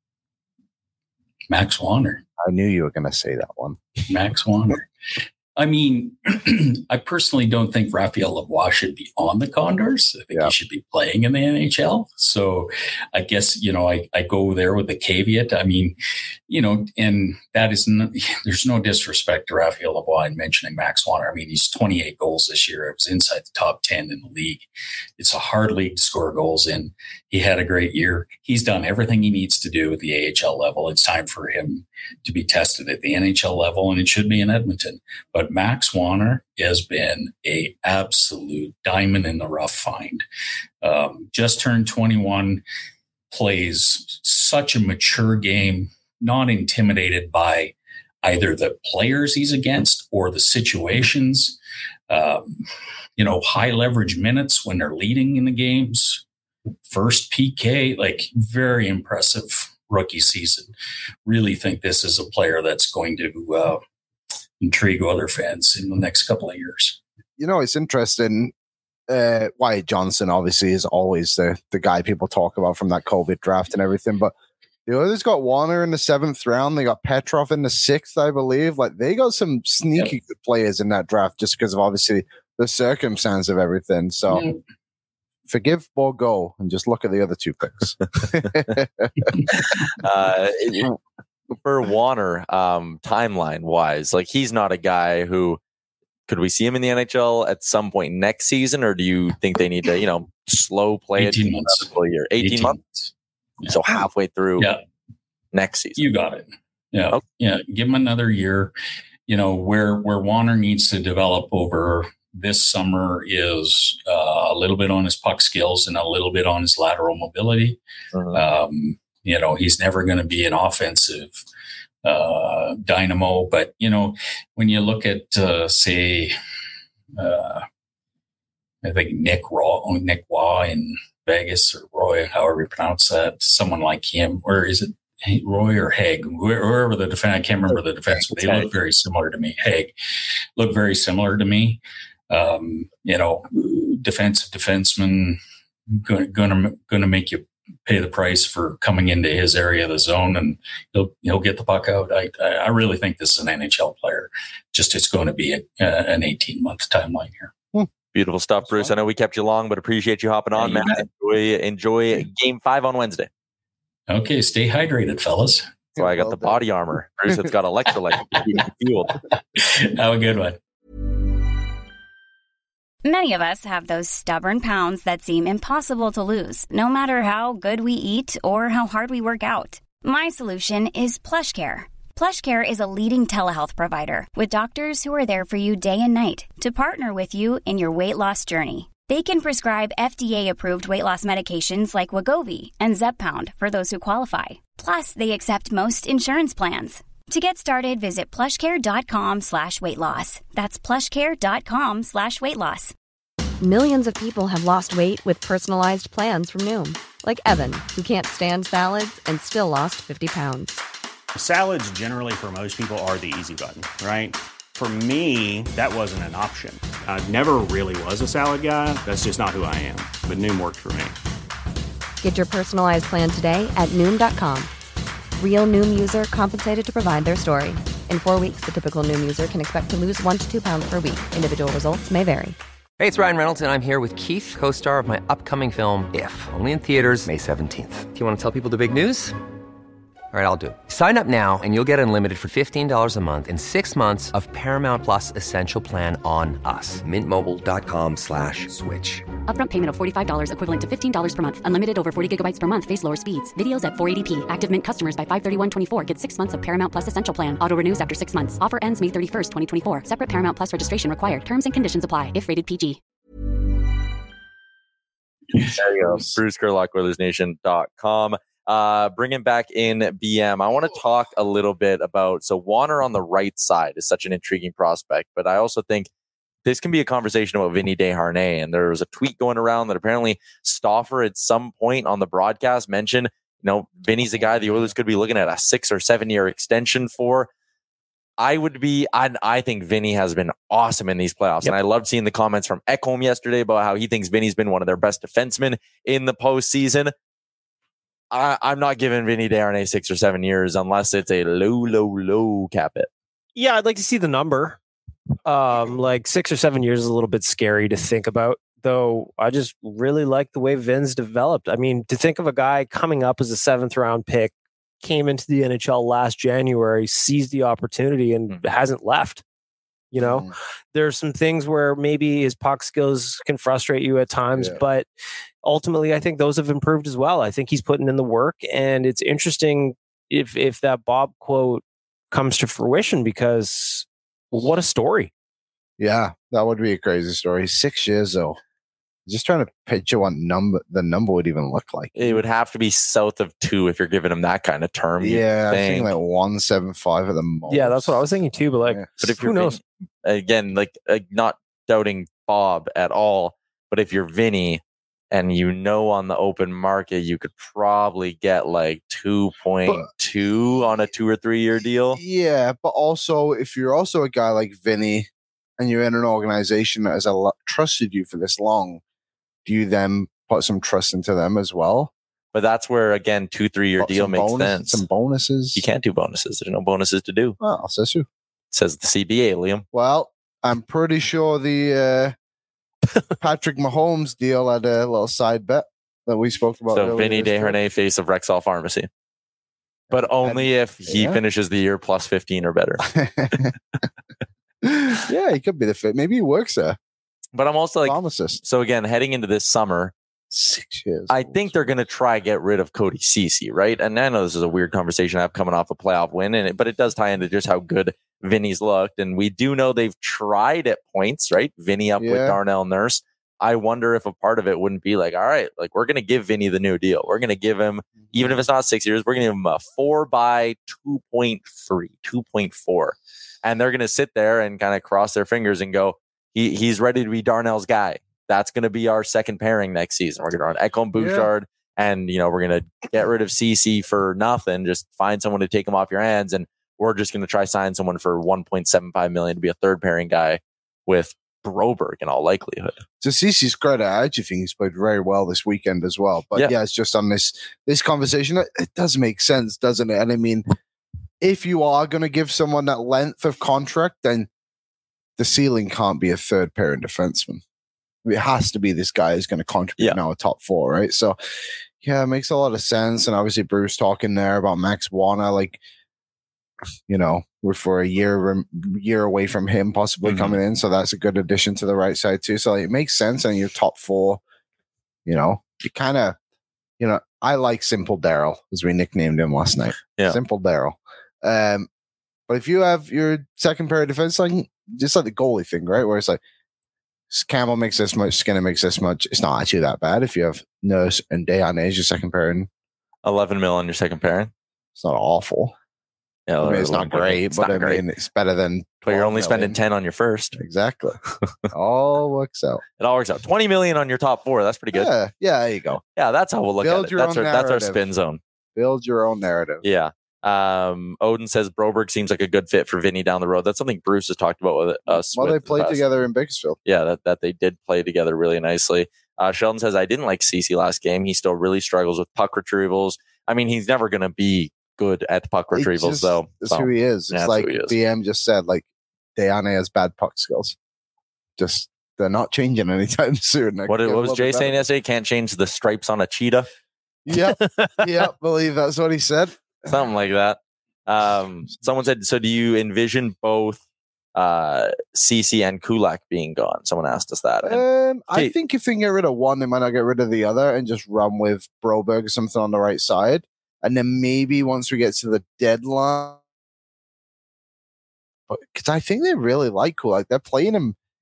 Max Wanner. I knew you were going to say that one. Max Wanner. I mean, I personally don't think Raphael Lavoie should be on the Condors. I think yeah. he should be playing in the N H L. So I guess, you know, I, I go there with the caveat. I mean, you know, and that is, no, there's no disrespect to Raphael Lavoie in mentioning Max Wanner. I mean, he's twenty-eight goals this year. It was inside the top ten in the league. It's a hard league to score goals in. He had a great year. He's done everything he needs to do at the A H L level. It's time for him to be tested at the N H L level, and it should be in Edmonton. But Max Wanner has been a absolute diamond in the rough find. Um, just turned twenty-one, plays such a mature game, not intimidated by either the players he's against or the situations. Um, you know, high leverage minutes when they're leading in the games. First P K, like very impressive rookie season. Really think this is a player that's going to uh, intrigue other fans in the next couple of years. You know, it's interesting. Uh, Wyatt Johnston obviously is always the, the guy people talk about from that COVID draft and everything, but the others got Warner in the seventh round. They got Petrov in the sixth, I believe. Like they got some sneaky yep. good players in that draft just because of obviously the circumstance of everything. So yep. forgive Bourgault and just look at the other two picks. uh, for Warner, um, timeline wise, like he's not a guy who could we see him in the N H L at some point next season, or do you think they need to, you know, slow play eighteen it months. a year, eighteen, eighteen months, yeah. So halfway through yeah. next season. You got it. Yeah, okay. yeah. Give him another year. You know where where Warner needs to develop over this summer is uh, a little bit on his puck skills and a little bit on his lateral mobility. Mm-hmm. Um, you know, he's never going to be an offensive uh, dynamo, but you know, when you look at uh, say, uh, I think Nick Raw, Nick Waugh in Vegas, or Roy, however you pronounce that, someone like him, or is it Roy or Haig, whoever the defense, I can't remember the defense, but they look very similar to me. Haig look very similar to me. Um, you know, defensive defenseman, going gonna gonna make you pay the price for coming into his area of the zone, and he'll he'll get the puck out. I I really think this is an N H L player. Just it's going to be a, uh, an eighteen month timeline here. Hmm. Beautiful stuff, Bruce. I know we kept you long, but appreciate you hopping on, yeah, man. Enjoy enjoy Game Five on Wednesday. Okay, stay hydrated, fellas. So I got the body armor. Bruce, it's got electrolyte. Have a good one. Many of us have those stubborn pounds that seem impossible to lose, no matter how good we eat or how hard we work out. My solution is PlushCare. PlushCare is a leading telehealth provider with doctors who are there for you day and night to partner with you in your weight loss journey. They can prescribe F D A-approved weight loss medications like Wegovy and Zepbound for those who qualify. Plus, they accept most insurance plans. To get started, visit plushcare.com slash weight loss. That's plushcare.com slash weight loss. Millions of people have lost weight with personalized plans from Noom. Like Evan, who can't stand salads and still lost fifty pounds. Salads generally for most people are the easy button, right? For me, that wasn't an option. I never really was a salad guy. That's just not who I am. But Noom worked for me. Get your personalized plan today at Noom dot com. Real Noom user compensated to provide their story. In four weeks, the typical Noom user can expect to lose one to two pounds per week. Individual results may vary. Hey, it's Ryan Reynolds, and I'm here with Keith, co-star of my upcoming film, If, only in theaters May seventeenth. Do you want to tell people the big news? All right, I'll do it. Sign up now and you'll get unlimited for fifteen dollars a month and six months of Paramount Plus Essential Plan on us. Mint Mobile dot com slash switch. Upfront payment of forty-five dollars equivalent to fifteen dollars per month. Unlimited over forty gigabytes per month. Face lower speeds. Videos at four eighty p. Active Mint customers by five thirty-one twenty-four get six months of Paramount Plus Essential Plan. Auto renews after six months. Offer ends May thirty-first, twenty twenty-four. Separate Paramount Plus registration required. Terms and conditions apply if rated P G. There you go. Bruce Gerlach, Oilers Nation dot com. Uh, bringing back in B M, I want to talk a little bit about, so Warner on the right side is such an intriguing prospect, but I also think this can be a conversation about Vinny Desharnais, and there was a tweet going around that apparently Stauffer at some point on the broadcast mentioned, you know, Vinny's a guy the Oilers could be looking at a six or seven year extension for. I would be, I, I think Vinny has been awesome in these playoffs. Yep. And I loved seeing the comments from Ekholm yesterday about how he thinks Vinny's been one of their best defensemen in the postseason. I, I'm not giving Vinny Desharnais six or seven years unless it's a low, low, low cap it. Yeah, I'd like to see the number. Um, like six or seven years is a little bit scary to think about, though. I just really like the way Vin's developed. I mean, to think of a guy coming up as a seventh round pick, came into the N H L last January, seized the opportunity, and mm-hmm. hasn't left. You know, mm-hmm. there's some things where maybe his puck skills can frustrate you at times, yeah. but ultimately, I think those have improved as well. I think he's putting in the work, and it's interesting if if that Bob quote comes to fruition, because what a story. Yeah, that would be a crazy story. Six years though. Just trying to picture what number the number would even look like. It would have to be south of two if you're giving him that kind of term. Yeah, I think like one seven five at the most. Yeah, that's what I was thinking too. But like, yeah. but if who you're knows? Vinny, again, like uh, not doubting Bob at all, but if you're Vinny and you know on the open market you could probably get like two point two on a two or three year deal. Yeah, but also if you're also a guy like Vinny and you're in an organization that has a lot, trusted you for this long, do you then put some trust into them as well? But that's where, again, two, three-year Put deal makes bonus, sense. Some bonuses. You can't do bonuses. There's no bonuses to do. Oh, says who? Says the C B A, Liam. Well, I'm pretty sure the uh, Patrick Mahomes deal had a little side bet that we spoke about. So Vinny Desharnais, face of Rexall Pharmacy. But only and, if he yeah. finishes the year plus fifteen or better. Yeah, he could be the fit. Maybe he works there. But I'm also like, pharmacist. So again, heading into this summer, six years. I think they're going to try get rid of Cody Ceci, right? And I know this is a weird conversation I have coming off a playoff win, and it, but it does tie into just how good Vinny's looked. And we do know they've tried at points, right? Vinny up yeah. with Darnell Nurse. I wonder if a part of it wouldn't be like, all right, like we're going to give Vinny the new deal. We're going to give him, even if it's not six years, we're going to give him a four by two point three, two point four. And they're going to sit there and kind of cross their fingers and go, he he's ready to be Darnell's guy. That's going to be our second pairing next season. We're going to run Ekholm Bouchard, yeah. and you know we're going to get rid of C C for nothing. Just find someone to take him off your hands, and we're just going to try sign someone for one point seven five million to be a third pairing guy with Broberg in all likelihood. To Cece's credit, I actually think he's played very well this weekend as well. But yeah, yeah it's just on this this conversation. It, it does make sense, doesn't it? And I mean, if you are going to give someone that length of contract, then the ceiling can't be a third pairing defenseman. It has to be this guy who's going to contribute yeah. now a top four, right? So, yeah, it makes a lot of sense. And obviously, Bruce talking there about Max Warner, like, you know, we're for a year year away from him possibly mm-hmm. coming in. So that's a good addition to the right side too. So like, it makes sense. And your top four, you know, you kind of, you know, I like Simple Daryl, as we nicknamed him last night. Yeah. Simple Daryl. Um, but if you have your second pair of defense, like just like the goalie thing, right? Where it's like, Campbell makes this much, Skinner makes this much. It's not actually that bad if you have Nurse and Desharnais as your second pairing. eleven mil on your second pairing. It's not awful. Yeah, I mean, it's not great, it's but not I great. mean, it's better than. But you're only million. spending ten on your first. Exactly. all works out. It all works out. twenty million on your top four. That's pretty good. Yeah, yeah. There you go. Yeah, that's how we'll look Build at it. That's our, that's our spin zone. Build your own narrative. Yeah. Um, Odin says Broberg seems like a good fit for Vinny down the road. That's something Bruce has talked about with us. Well, with they played the together in Bakersfield. Yeah, that, that they did play together really nicely. Uh, Sheldon says, I didn't like Cece last game. He still really struggles with puck retrievals. I mean, he's never going to be good at puck retrievals, just, though. That's so, who he is. It's yeah, like is. B M just said, like, Desharnais has bad puck skills. Just, they're not changing anytime soon. What, what was Jay saying yesterday? Can't change the stripes on a cheetah? Yep. Yep. Believe that's what he said. Something like that. Um, someone said, so do you envision both uh, Cece and Kulak being gone? Someone asked us that. And, um, I think if they can get rid of one, they might not get rid of the other and just run with Broberg or something on the right side. And then maybe once we get to the deadline, because I think they really like Kulak. They're playing him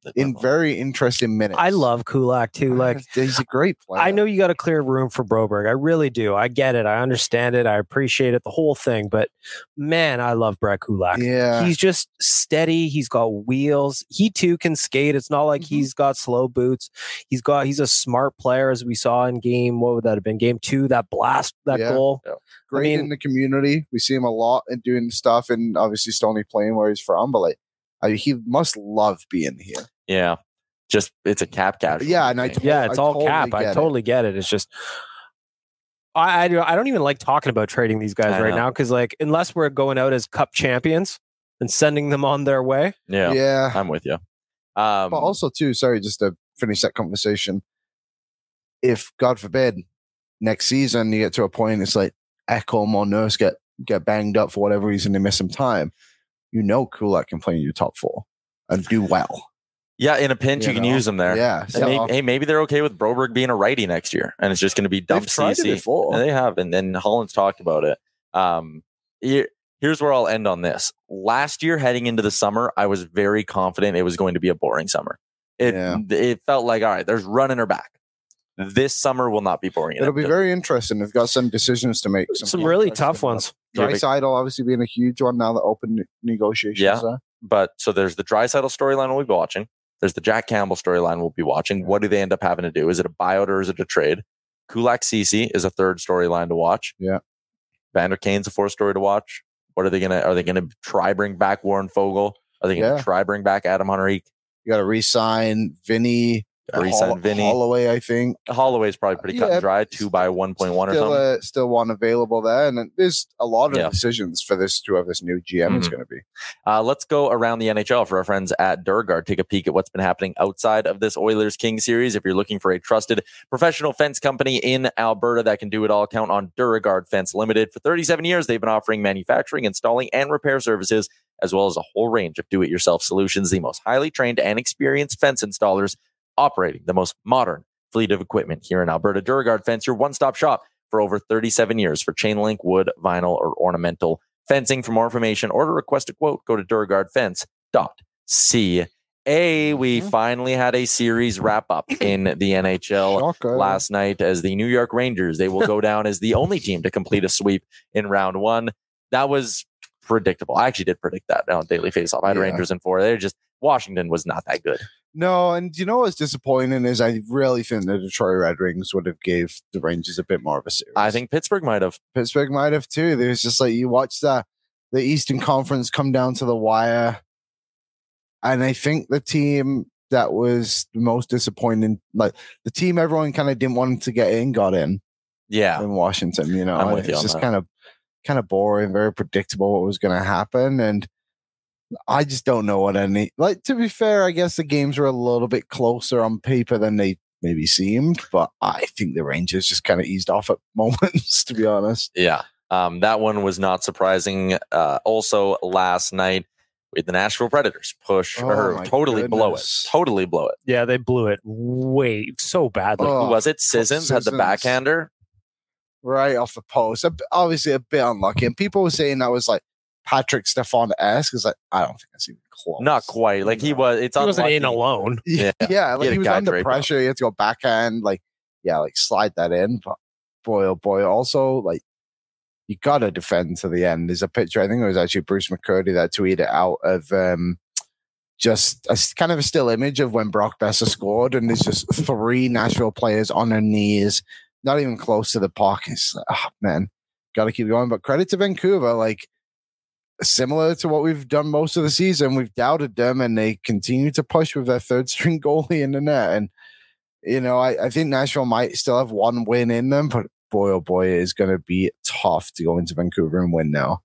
in very interesting minutes. I love Kulak too. Like he's a great player. I know you got to clear room for Broberg. I really do. I get it. I understand it. I appreciate it. The whole thing. But man, I love Brett Kulak. Yeah, he's just steady. He's got wheels. He too can skate. It's not like mm-hmm. he's got slow boots. He's got. He's a smart player, as we saw in game. What would that have been? Game two. That blast. That yeah. goal. Yeah. Great I mean, in the community. We see him a lot and doing stuff, and obviously Stoney playing where he's from. But like, I mean, he must love being here. Yeah, just it's a cap cash. Yeah, and I totally, yeah, it's I all totally cap. I totally it. get it. It's just I, I I don't even like talking about trading these guys I right know. now because like unless we're going out as cup champions and sending them on their way. Yeah, yeah, I'm with you. Um, but also too, sorry, just to finish that conversation. If God forbid next season you get to a point it's like Ekholm or Nurse get get banged up for whatever reason, they miss some time. You know, Kulak can play in your top four and do well. Yeah, in a pinch, you, you can know? use them there. Yeah. So, maybe, hey, maybe they're okay with Broberg being a righty next year, and it's just going to be dumb C C. Before. They have, and then Holland's talked about it. Um, here, here's where I'll end on this. Last year, heading into the summer, I was very confident it was going to be a boring summer. It yeah. it felt like, all right, there's running her back. This summer will not be boring. It'll be very interesting. They've got some decisions to make. Some, some really tough ones. Draisaitl obviously being a huge one now that open negotiations yeah. are. But so there's the Draisaitl storyline we'll be watching. There's the Jack Campbell storyline we'll be watching. What do they end up having to do? Is it a buyout or is it a trade? Kulak Ceci is a third storyline to watch. Yeah. Vander Kane's a fourth story to watch. What are they gonna? Are they gonna try bring back Warren Fogle? Are they gonna yeah. try bring back Adam Hunteric? You got to re-sign Vinny. Resign Vinny. Holloway, I think. Holloway's probably pretty cut yeah, and dry. Two by one point one or something. Uh, still one available there. And there's a lot of yeah. decisions for this, whoever this new G M mm-hmm. is going to be. Uh, let's go around the N H L for our friends at Durgard. Take a peek at what's been happening outside of this Oilers King series. If you're looking for a trusted professional fence company in Alberta that can do it all, count on Durgard Fence Limited. For thirty-seven years, they've been offering manufacturing, installing, and repair services, as well as a whole range of do-it-yourself solutions. The most highly trained and experienced fence installers operating the most modern fleet of equipment here in Alberta. Durgard Fence, your one-stop shop for over thirty-seven years for chain link, wood, vinyl, or ornamental fencing. For more information or to request a quote, go to durgard fence dot c a. We mm-hmm. finally had a series wrap up in the N H L Shocker. last night as the New York Rangers. They will go down as the only team to complete a sweep in round one. That was predictable. I actually did predict that on Daily Faceoff. I had yeah. Rangers in four. They're just Washington was not that good. No, and you know what's disappointing is I really think the Detroit Red Wings would have gave the Rangers a bit more of a series. I think Pittsburgh might have. Pittsburgh might have too. There's just like you watch the the Eastern Conference come down to the wire, and I think the team that was the most disappointing, like the team everyone kind of didn't want to get in, got in. Yeah, in Washington, you know, I'm with you it's just that. kind of kind of boring, very predictable what was going to happen, and I just don't know what any, like, to be fair, I guess the games were a little bit closer on paper than they maybe seemed, but I think the Rangers just kind of eased off at moments, to be honest. Yeah. Um, that one was not surprising. Uh, also last night, we had the Nashville Predators push oh or totally goodness. blow it. Totally blow it. Yeah, they blew it way so badly. Oh, who was it? Sissons had the backhander. Right off the post. Obviously a bit unlucky. And people were saying that was like Patrick Stefan-esque. Is like, I don't think that's even close. Not quite. Like he was, it's he unlucky. wasn't in alone. Yeah, yeah, yeah like he, he was under pressure. Up. He had to go backhand. Like, yeah, like slide that in. But boy, oh boy. Also, like, you got to defend to the end. There's a picture, I think it was actually Bruce McCurdy that tweeted out of um, just a kind of a still image of when Brock Besser scored. And there's just three Nashville players on their knees, not even close to the puck. It's like, oh, man, got to keep going. But credit to Vancouver. Like, similar to what we've done most of the season, we've doubted them and they continue to push with their third string goalie in the net. And, you know, I, I think Nashville might still have one win in them, but boy, oh boy, it is going to be tough to go into Vancouver and win now.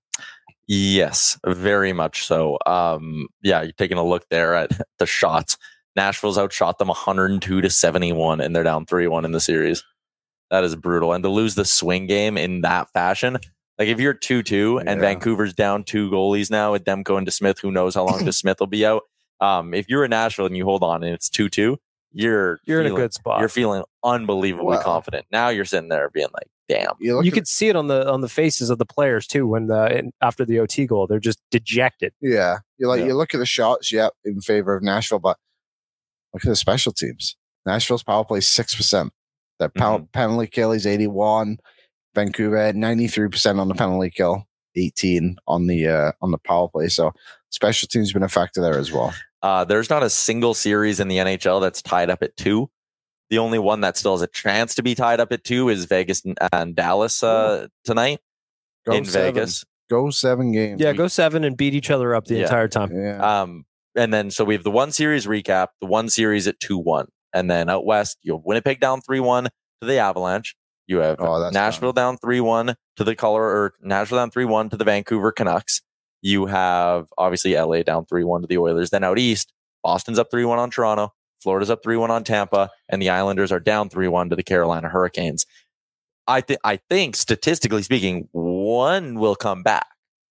Yes, very much so. Um, yeah, you're taking a look there at the shots. Nashville's outshot them one hundred two to seventy-one and they're down three one in the series. That is brutal. And to lose the swing game in that fashion, like if you're two two and yeah. Vancouver's down two goalies now with Demko and DeSmith, who knows how long DeSmith will be out. Um, if you're in Nashville and you hold on and it's two two, you're you're feeling, in a good spot. You're feeling unbelievably wow. confident. Now you're sitting there being like, damn. You, you could see it on the on the faces of the players too when the in, after the O T goal, they're just dejected. Yeah. You like yeah. you look at the shots, yeah, in favor of Nashville, but Look at the special teams. Nashville's power play six percent. Their power, mm-hmm. penalty kill is eighty-one. Vancouver ninety-three percent on the penalty kill, eighteen on the uh, on the power play. So special teams been a factor there as well. Uh, there's not a single series in the N H L that's tied up at two. The only one that still has a chance to be tied up at two is Vegas and, and Dallas uh, tonight go in seven. Vegas. Go seven games. Yeah, go seven and beat each other up the yeah. entire time. Yeah. Um, and then so we have the one series recap, the one series at two one. And then out west, you have Winnipeg down three one to the Avalanche. You have oh, Nashville fun. down three one to the Colorado, or Nashville down three one to the Vancouver Canucks. You have obviously L A down three one to the Oilers. Then out east, Boston's up three one on Toronto. Florida's up three one on Tampa, and the Islanders are down three one to the Carolina Hurricanes. I think, I think, statistically speaking, one will come back.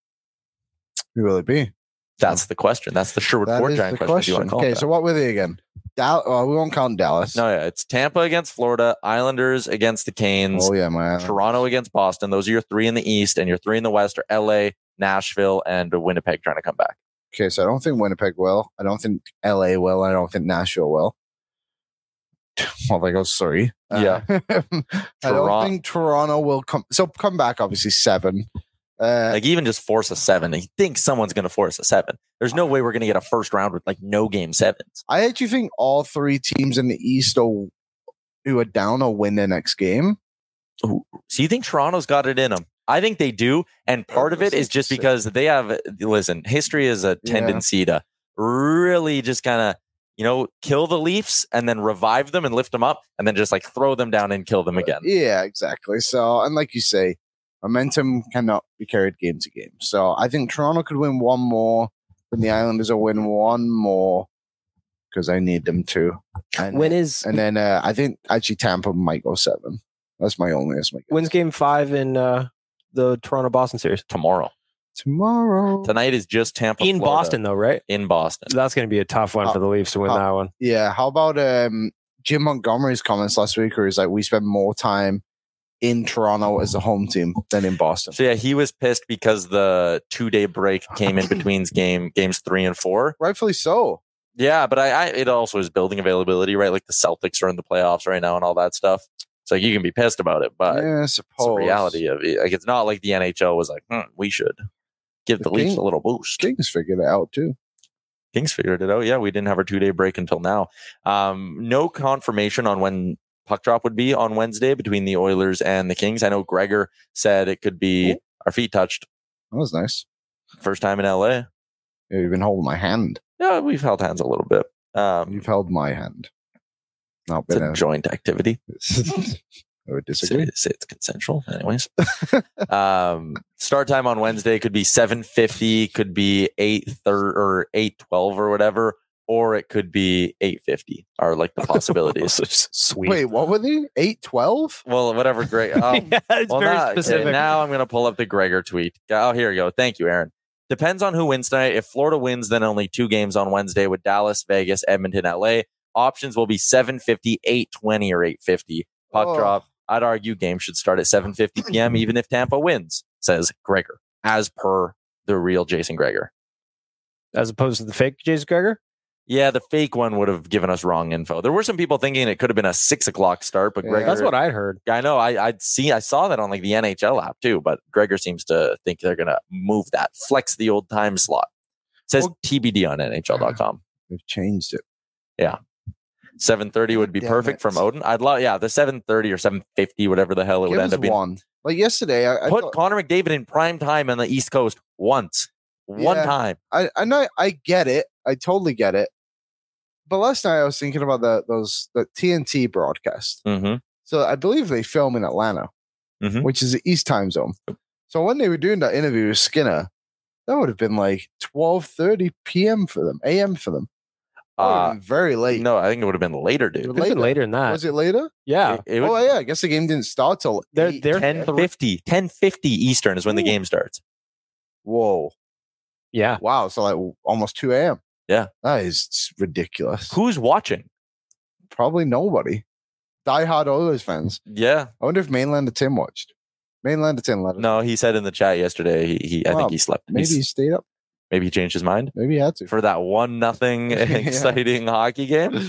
Who will it be? That's the question. That's the Sherwood Ford Giant question. question. You want to call okay, that. So what were they again? Dal- oh, we won't count Dallas. No, yeah, it's Tampa against Florida, Islanders against the Canes, oh yeah, my Islanders. Toronto against Boston. Those are your three in the East, and your three in the West are L A, Nashville, and Winnipeg trying to come back. Okay, so I don't think Winnipeg will. I don't think L A will. I don't think Nashville will. Well, they go three. Yeah. Uh, I don't think Toronto will come. So come back, obviously, seven. Uh, like even just force a seven. I think someone's going to force a seven. There's no way we're going to get a first round with like no game sevens. I actually think all three teams in the East will, who are down will win their next game. Ooh. So you think Toronto's got it in them? I think they do. And part of it is just because they have, listen, history is a tendency yeah. to really just kind of, you know, kill the Leafs and then revive them and lift them up and then just like throw them down and kill them again. Yeah, exactly. So, and like you say, momentum cannot be carried game to game. So I think Toronto could win one more, and the Islanders will win one more because I need them to. And, when is and then uh, I think actually Tampa might go seven. That's my only that's my guess. When's game five in uh, the Toronto Boston series? Tomorrow. Tomorrow. Tonight is just Tampa. In Florida. Boston, though, right? In Boston. That's going to be a tough one uh, for the Leafs to win uh, that one. Yeah. How about um, Jim Montgomery's comments last week where he's like, we spend more time in Toronto as a home team than in Boston. So yeah, he was pissed because the two-day break came in between game games three and four. Rightfully so. Yeah, but I, I it also is building availability, right? Like the Celtics are in the playoffs right now and all that stuff. So you can be pissed about it, but yeah, I it's suppose. the reality of it. Like it's not like the N H L was like, hmm, we should give the, the Leafs King, a little boost. Kings figured it out too. Kings figured it out. Yeah, we didn't have our two-day break until now. Um, no confirmation on when puck drop would be on Wednesday between the Oilers and the Kings. I know Gregor said it could be Ooh. our feet touched. That was nice. First time in L A. Yeah, you've been holding my hand. Yeah, we've held hands a little bit. Um, you've held my hand. Not it's been a, a joint activity. I would disagree. Say, say it's consensual. Anyways. um, start time on Wednesday could be seven fifty, could be eight thirty or eight twelve or whatever. Or it could be eight fifty, are like the possibilities. Sweet. Wait, what were they? eight twelve? Well, whatever. Great. Um, yeah, it's well, very now, specific. Okay, now I'm going to pull up the Gregor tweet. Oh, here you go. Thank you, Aaron. Depends on who wins tonight. If Florida wins, then only two games on Wednesday with Dallas, Vegas, Edmonton, L A. Options will be seven fifty, eight twenty, or eight fifty. Puck oh. drop. I'd argue game should start at seven fifty p.m. even if Tampa wins, says Gregor, as per the real Jason Gregor. As opposed to the fake Jason Gregor? Yeah, the fake one would have given us wrong info. There were some people thinking it could have been a six o'clock start, but yeah, Gregor, that's what I heard. I know. I I'd see. I saw that on like the N H L app too. But Gregor seems to think they're gonna move that, flex the old time slot. It says well, T B D on N H L dot com. They've changed it. Yeah, seven thirty would be Damn perfect it. from Odin. I'd love. Yeah, the seven thirty or seven fifty, whatever the hell it Give would end up being. One. Like yesterday, I, I put thought, Connor McDavid in prime time on the East Coast once, one yeah, time. I I know. I get it. I totally get it. But last night I was thinking about the those the T N T broadcast. Mm-hmm. So I believe they film in Atlanta, mm-hmm. which is the East time zone. So when they were doing that interview with Skinner, that would have been like twelve thirty p.m. for them, a m for them. Uh, very late. No, I think it would have been later, dude. It would have been later than that. Was it later? Yeah. It, it would, oh, yeah. I guess the game didn't start till they're, they're ten fifty. ten fifty Eastern is when Ooh. the game starts. Whoa. Yeah. Wow. So like almost two a.m. Yeah. That is ridiculous. Who's watching? Probably nobody. Diehard Oilers fans. Yeah. I wonder if Mainlander Tim watched. Mainlander Tim let us No, he said in the chat yesterday, he, he I wow. think he slept. Maybe He's, he stayed up. Maybe he changed his mind. Maybe he had to. For that one nothing exciting hockey game.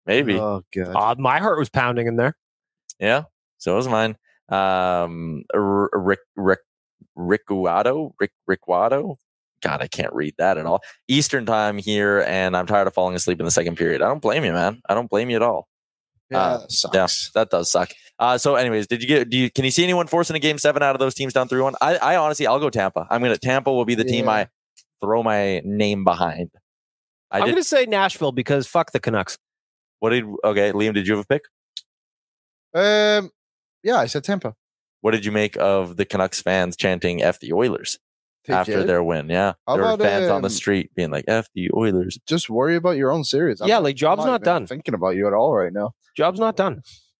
maybe. Oh god, Uh, my heart was pounding in there. Yeah, so was mine. Um, R- Rick Rick Ricciardo Rick Ricciardo. God, I can't read that at all. Eastern time here, and I'm tired of falling asleep in the second period. I don't blame you, man. I don't blame you at all. yeah, Uh, that sucks. Yeah, that does suck. Uh, so, anyways, did you get? Do you can you see anyone forcing a game seven out of those teams down three one? I, I honestly, I'll go Tampa. I'm gonna Tampa will be the team Yeah. I throw my name behind. I I'm did. going to say Nashville because fuck the Canucks. What did? Okay, Liam, did you have a pick? Um, yeah, I said Tampa. What did you make of the Canucks fans chanting "F the Oilers" They after did. their win? Yeah, How there were about, fans on the um, street being like "F the Oilers." Just worry about your own series. I'm Yeah, like, job's I'm not even done. Thinking about you at all right now. Job's not done.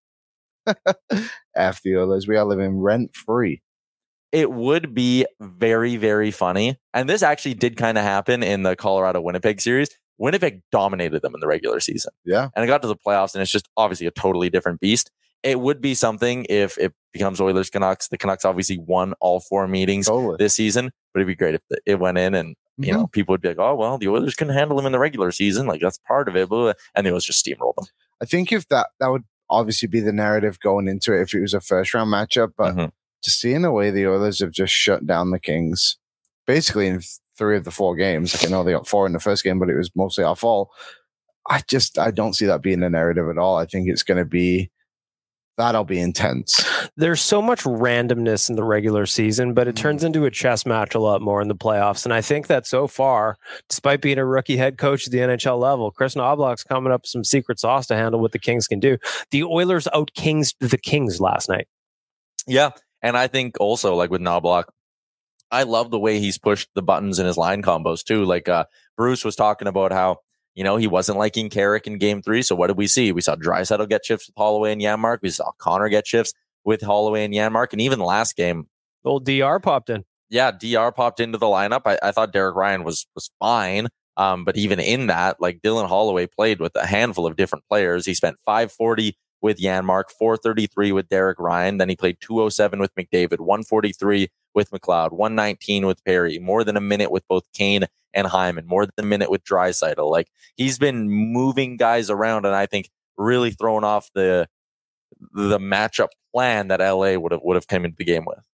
F the Oilers. We are living rent free. It would be very, very funny. And this actually did kind of happen in the Colorado Winnipeg series. Winnipeg dominated them in the regular season. Yeah. And it got to the playoffs, and it's just obviously a totally different beast. It would be something if it becomes Oilers Canucks. The Canucks obviously won all four meetings Totally. this season, but it'd be great if the, it went in and, you know, people would be like, oh, well, the Oilers couldn't handle them in the regular season. Like, that's part of it. Blah, blah, and the Oilers just steamrolled them. I think if that that would obviously be the narrative going into it if it was a first round matchup, but Mhm. just seeing the way the Oilers have just shut down the Kings, basically in three of the four games. Like I know they got four in the first game, but it was mostly our fault. I just I don't see that being the narrative at all. I think it's going to be that'll be intense. There's so much randomness in the regular season, but it turns into a chess match a lot more in the playoffs. And I think that so far, despite being a rookie head coach at the N H L level, Chris Knoblauch's coming up with some secret sauce to handle what the Kings can do. The Oilers out Kings the Kings last night. Yeah. And I think also, like with Knoblauch, I love the way he's pushed the buttons in his line combos too. Like uh, Bruce was talking about how, you know, he wasn't liking Carrick in game three. So what did we see? We saw Draisaitl get shifts with Holloway and Janmark. We saw Connor get shifts with Holloway and Janmark. And even the last game, old D R popped in. Yeah, D R popped into the lineup. I, I thought Derek Ryan was was fine. Um, but even in that, like Dylan Holloway played with a handful of different players. He spent five forty with Janmark, four thirty-three with Derek Ryan. Then he played two oh seven with McDavid, one forty-three with McLeod, one nineteen with Perry, more than a minute with both Kane and Hyman, more than a minute with Draisaitl. Like he's been moving guys around, and I think really throwing off the the matchup plan that L A would have would have come into the game with.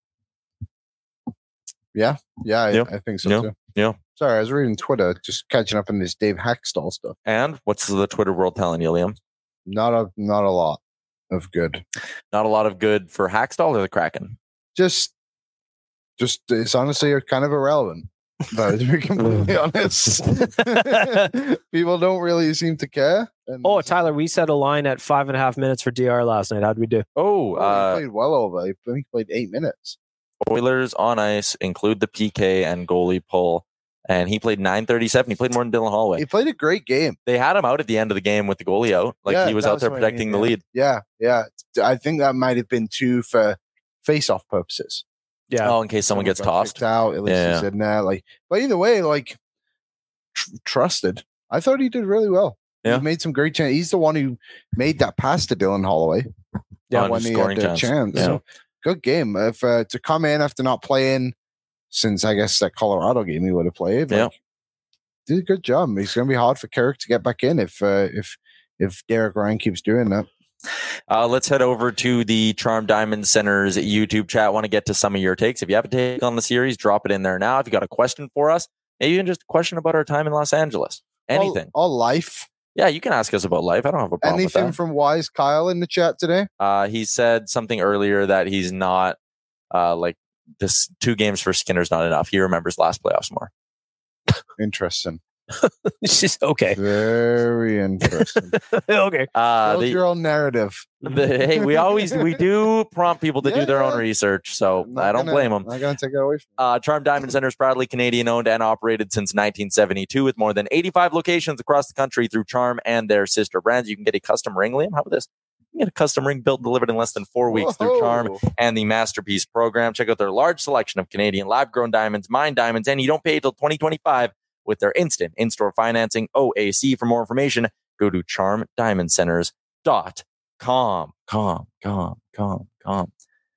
Yeah, yeah, I, Yeah. I think so Yeah. too. Yeah. Sorry, I was reading Twitter, just catching up on this Dave Hackstall stuff. And what's the Twitter world telling you, Liam? Not a not a lot of good. Not a lot of good for Hackstall or the Kraken. Just, just it's honestly kind of irrelevant. But to be completely honest, people don't really seem to care. And Oh, Tyler, we set a line at five and a half minutes for D R last night. How'd we do? Oh, oh, uh, he played well over. I think he played eight minutes. Oilers on ice include the P K and goalie pull, and he played nine thirty-seven. He played more than Dylan Holloway. He played a great game. They had him out at the end of the game with the goalie out, like Yeah, he was that out there what I protecting mean, the yeah. lead. Yeah, yeah. I think that might have been two for face-off purposes. Yeah. Oh, in case someone gets got tossed. kicked out. At least Yeah. he said nah. Like, but either way, like tr- trusted. I thought he did really well. Yeah. He made some great chance. He's the one who made that pass to Dylan Holloway. Yeah, when just he scoring had the chance. chance. Yeah. So, good game. If uh, to come in after not playing since I guess that Colorado game he would have played. Like, Yeah. did a good job. It's going to be hard for Carrick to get back in if uh, if if Derek Ryan keeps doing that. Uh, let's head over to the Charm Diamond Center's YouTube chat. Want to get to some of your takes. If you have a take on the series, drop it in there now. If you got a question for us, maybe even just a question about our time in Los Angeles. Anything. All, all life. Yeah, you can ask us about life. I don't have a problem Anything with that. from Wise Kyle in the chat today? Uh, he said something earlier that he's not uh, like this two games for Skinner's not enough. He remembers last playoffs more. Interesting. Okay. Very interesting. Okay. Uh, Build the, your own narrative. the, hey, we always we do prompt people to Yeah, do their own yeah. research, so I'm not I don't gonna- blame them. I'm not going to take it away from Uh, Charm Diamond Center is proudly Canadian owned and operated since nineteen seventy-two with more than eighty-five locations across the country through Charm and their sister brands. You can get a custom ring, Liam. How about this? You can get a custom ring built and delivered in less than four weeks through Charm Whoa. and the Masterpiece program. Check out their large selection of Canadian lab-grown diamonds, mine diamonds, and you don't pay till twenty twenty-five with their instant in-store financing, O A C. For more information, go to charm diamond centers dot com. Com, com, com, com.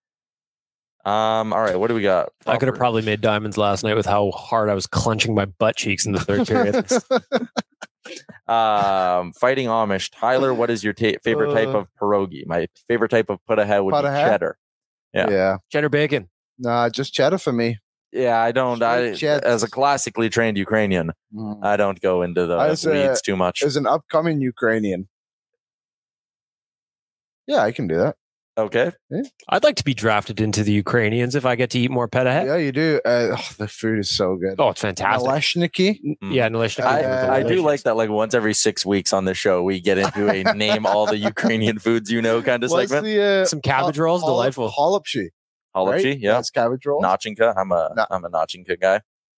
Um, all right, what do we got? I could have probably made diamonds last night with how hard I was clenching my butt cheeks in the third period. Um, fighting Amish. Tyler, what is your ta- favorite type Uh, of pierogi? My favorite type of put ahead would Put be ahead? cheddar. Yeah. Yeah. Cheddar bacon. Nah, just cheddar for me. Yeah, I don't. I, Straight Cheds. as a classically trained Ukrainian, Mm. I don't go into the As a- weeds too much. As an upcoming Ukrainian. Yeah, I can do that. Okay. I'd like to be drafted into the Ukrainians if I get to eat more pet ahead. Yeah, you do. Uh, oh, the food is so good. Oh, it's fantastic. Naleshniki. Yeah, Naleshnik. I, Uh, I do like that. Like once every six weeks on the show, we get into a name all the Ukrainian foods you know kind of What's segment. the, uh, Some cabbage rolls, hol- delightful. Holopshy. Halapchi, right? yeah. That's cabbage rolls. Nachinka. I'm a No. am a Nachinka guy.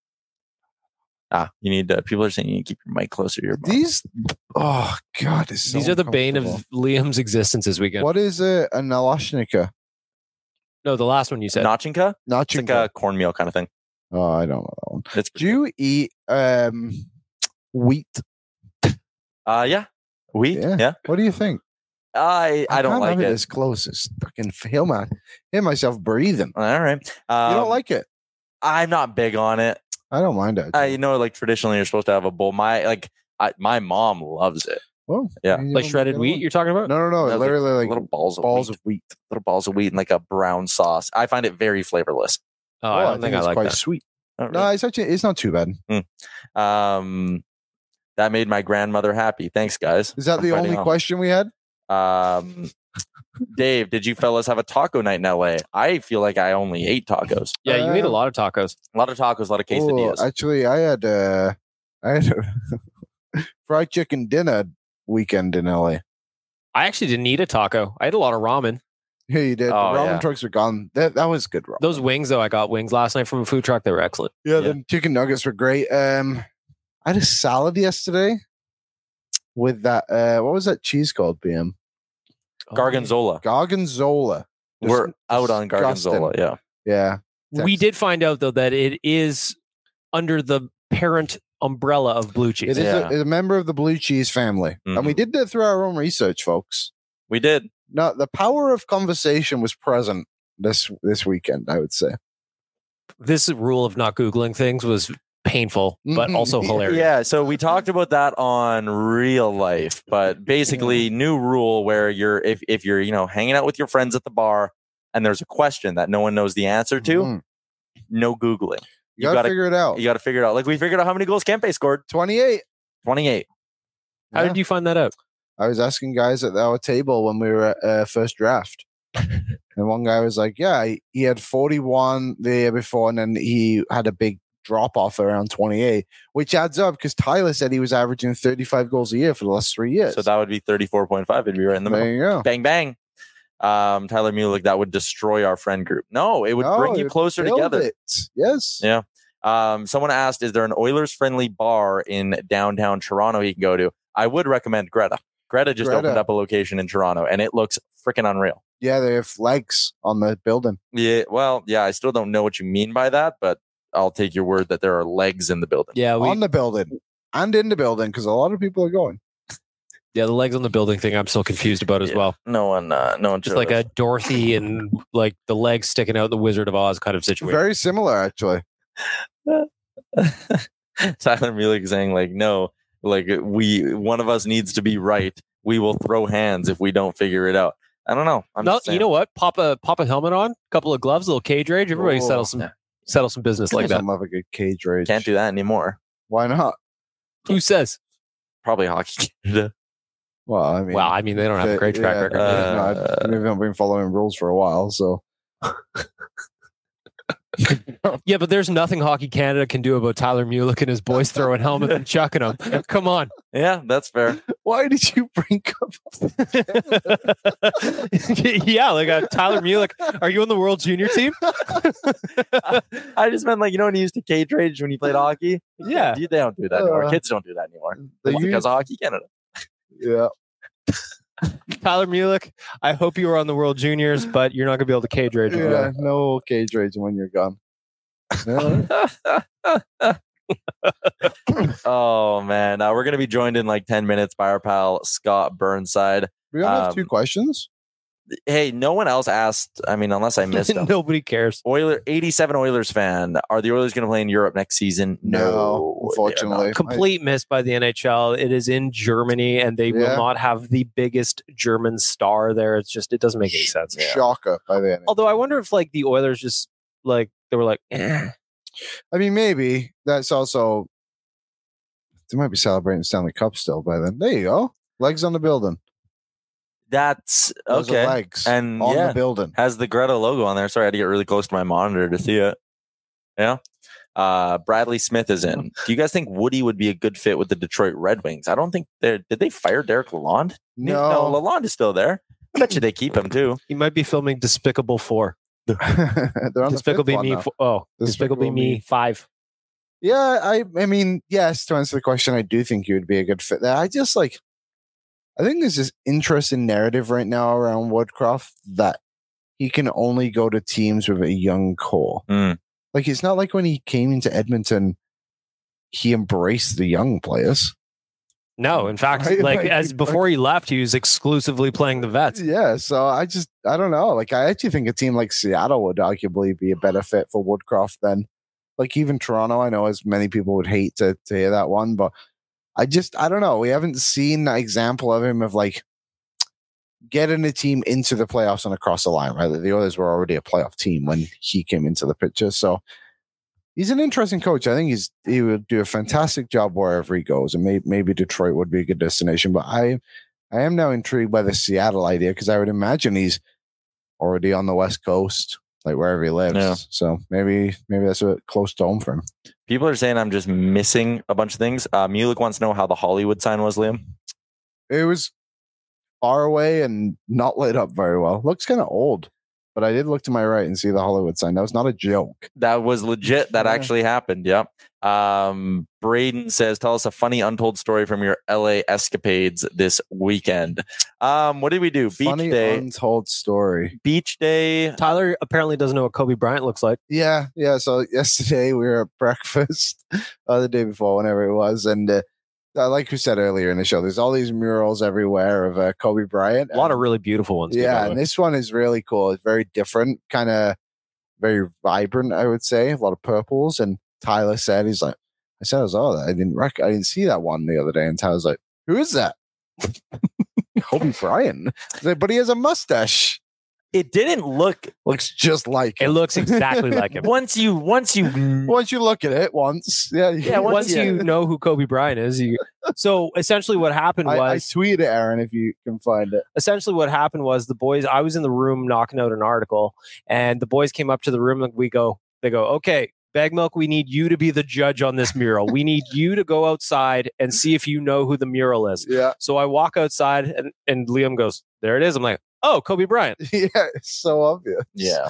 Ah, you need. Uh, people are saying you need to keep your mic closer to your mouth. These, oh god, it's so These are the bane of uncomfortable. Liam's existence this weekend. What is a, a nalashnika? No, the last one you said. Nachinka. It's like Nachinka. a cornmeal kind of thing. Oh, I don't know that one. It's Do you eat um wheat? uh yeah, wheat. Yeah. Yeah. What do you think? I I don't can't like have it. As close as fucking feel my hear myself breathing. All right. Um, you don't like it? I'm not big on it. I don't mind it. I you know like traditionally you're supposed to have a bowl. My like I, my mom loves it. Well, Yeah. you Like don't shredded get wheat along. you're talking about? No, no, no. No, literally like little balls of balls wheat. of wheat. Little balls of wheat and like a brown sauce. I find it very flavorless. Oh, I Oh, don't think I it's like quite that. sweet. Not No, really. it's actually it's not too bad. Um, that made my grandmother happy. Thanks, guys. Is that I'm the fighting only off. question we had? Um, Dave, did you fellas have a taco night in L A? I feel like I only ate tacos. Yeah, you ate a Um, lot of tacos. A lot of tacos, a lot of quesadillas. Oh, actually, I had uh, I had a fried chicken dinner weekend in L A. I actually didn't eat a taco. I ate a lot of ramen. Yeah, you did. Oh, the ramen yeah. trucks were gone. That that was good ramen. Those wings, though, I got wings last night from a food truck. They were excellent. yeah, yeah. the chicken nuggets were great. Um, I had a salad yesterday with that. Uh, what was that cheese called? B M Gargonzola. Gorgonzola. We're Dis- out on disgusting. Gargonzola. Yeah. Yeah, We did find out, though, that it is under the parent umbrella of blue cheese. it is Yeah. a, it's a member of the blue cheese family, and we Mhm. did that through our own research, folks. We did. Now, the power of conversation was present this this weekend. I would say. This rule of not Googling things was painful, but Mhm. also hilarious. Yeah. So we talked about that on real life, but basically new rule where you're if if you're, you know, hanging out with your friends at the bar and there's a question that no one knows the answer to, Mhm. no Googling. You, gotta, figure it out. You got to figure it out. Like we figured out how many goals Kempe scored. twenty-eight. twenty-eight. How Yeah. did you find that out? I was asking guys at our table when we were at uh, first draft. And one guy was like, yeah, he, he had forty-one the year before, and then he had a big drop off around twenty-eight, which adds up because Tyler said he was averaging thirty-five goals a year for the last three years. So that would be thirty-four point five. It'd be right in the there middle. you go. Bang, bang. Um, Tyler Mulick, that would destroy our friend group. No, it would No, bring you it closer Build together. it. Yes. Yeah. Um, someone asked, is there an Oilers friendly bar in downtown Toronto he can go to? I would recommend Greta. Greta just Greta. opened up a location in Toronto and it looks freaking unreal. Yeah, they have legs on the building. Yeah. Well, yeah, I still don't know what you mean by that, but I'll take your word that there are legs in the building. Yeah, we, on the building and in the building because a lot of people are going. yeah, the legs on the building thing I'm still confused about as Yeah. well. No one, uh, no one. Just showed like us. a Dorothy and like the legs sticking out the Wizard of Oz kind of situation. Very similar, actually. Tyler Mulick saying like, no, like we, one of us needs to be right. We will throw hands if we don't figure it out. I don't know. I'm no, just saying. you know what? Pop a pop a helmet on, couple of gloves, a little cage rage. Everybody Oh, settle some yeah. settle some business like that. I love a good cage rage. Can't do that anymore. Why not? Who says? Probably Hockey Canada. Well, I mean, Well, I mean, they don't have a great track yeah, record. yeah, no, Uh, I- we haven't been following rules for a while, so Yeah, but there's nothing Hockey Canada can do about Tyler Mulick and his boys throwing helmets and chucking them. Come on. Yeah, that's fair. why did you bring up? Yeah, like uh, Tyler Mulick. Are you on the World Junior team? I just meant like, you know, when he used to cage rage when he played hockey? Yeah. They don't do that anymore. Uh, Kids don't do that anymore. they It's use- because of Hockey Canada. Yeah, Tyler Mulick, I hope you were on the World Juniors, but you're not going to be able to cage rage. yeah, again. no cage raging when you're gone. Yeah. Oh, man. Uh, we're going to be joined in like ten minutes by our pal Scott Burnside. We only have two Um, questions. hey, no one else asked. I mean, unless I missed them. Nobody cares. Oiler eighty-seven Oilers fan. Are the Oilers going to play in Europe next season? No, No, unfortunately. Complete miss by the N H L. It is in Germany, and they Yeah. will not have the biggest German star there. It's just, it doesn't make any sense. Shocker by the end. Although I wonder if like the Oilers just like, they were like, eh. I mean, maybe that's also they might be celebrating Stanley Cup still by then. There you go, legs on the building. That's Those are okay. legs And on yeah, the building. has the Greta logo on there. Sorry, I had to get really close to my monitor to see it. Yeah. Uh, Bradley Smith is in. Do you guys think Woody would be a good fit with the Detroit Red Wings? I don't think they did. They fire Derek Lalonde? No. no, Lalonde is still there. I bet you they keep him too. He might be filming Despicable Four. They're on Despicable the fifth Me. one now. Four, oh, Despicable, Despicable Me Me. Five. Yeah, I I mean, yes, to answer the question, I do think you would be a good fit there. I just like I think there's this interesting narrative right now around Woodcroft that he can only go to teams with a young core. Mm. Like it's not like when he came into Edmonton, he embraced the young players. No, in fact, Right? like Like, as before he left, he was exclusively playing the vets. Yeah, so I just I don't know. Like I actually think a team like Seattle would arguably be a better fit for Woodcroft than like even Toronto. I know as many people would hate to, to hear that one, but I just I don't know. We haven't seen that example of him of like getting a team into the playoffs and across the line, right? The Oilers were already a playoff team when he came into the picture. So he's an interesting coach. I think he's he would do a fantastic job wherever he goes, and maybe maybe Detroit would be a good destination. But I I am now intrigued by the Seattle idea because I would imagine he's already on the West Coast, like wherever he lives. Yeah. So maybe maybe that's a close to home for him. People are saying I'm just missing a bunch of things. Uh, Mulek wants to know how the Hollywood sign was, Liam. It was far away and not lit up very well. Looks kind of old, but I did look to my right and see the Hollywood sign. That was not a joke. That was legit. That Yeah. actually happened. Yep. Um, Braden says, tell us a funny untold story from your L A escapades this weekend. Um, what did we do? Beach Funny day. untold story. Beach day. Tyler apparently doesn't know what Kobe Bryant looks like. Yeah, yeah. So yesterday we were at breakfast, or the day before, whenever it was, and uh, uh, like we said earlier in the show, there's all these murals everywhere of uh, Kobe Bryant. A lot of and- really beautiful ones. too, by yeah, the and way. this one is really cool. It's very different, kind of very vibrant, I would say. A lot of purples. And Tyler said, he's like, I said, I was, oh, I didn't rec- I didn't see that one the other day. And Tyler's like, who is that? Kobe Bryant. He's like, but he has a mustache. It didn't look. Looks just like It him. looks exactly like him. Once you, once you, Once you look at it once, yeah, Yeah, Once once you know who Kobe Bryant is, you. So essentially, what happened I, I was tweeted Aaron if you can find it. essentially what happened was the boys. I was in the room knocking out an article, and the boys came up to the room and we go. They go, okay, Bag Milk, we need you to be the judge on this mural. We need you to go outside and see if you know who the mural is. Yeah, So I walk outside, and, and Liam goes, there it is. I'm like, oh, Kobe Bryant. yeah, it's so obvious. yeah.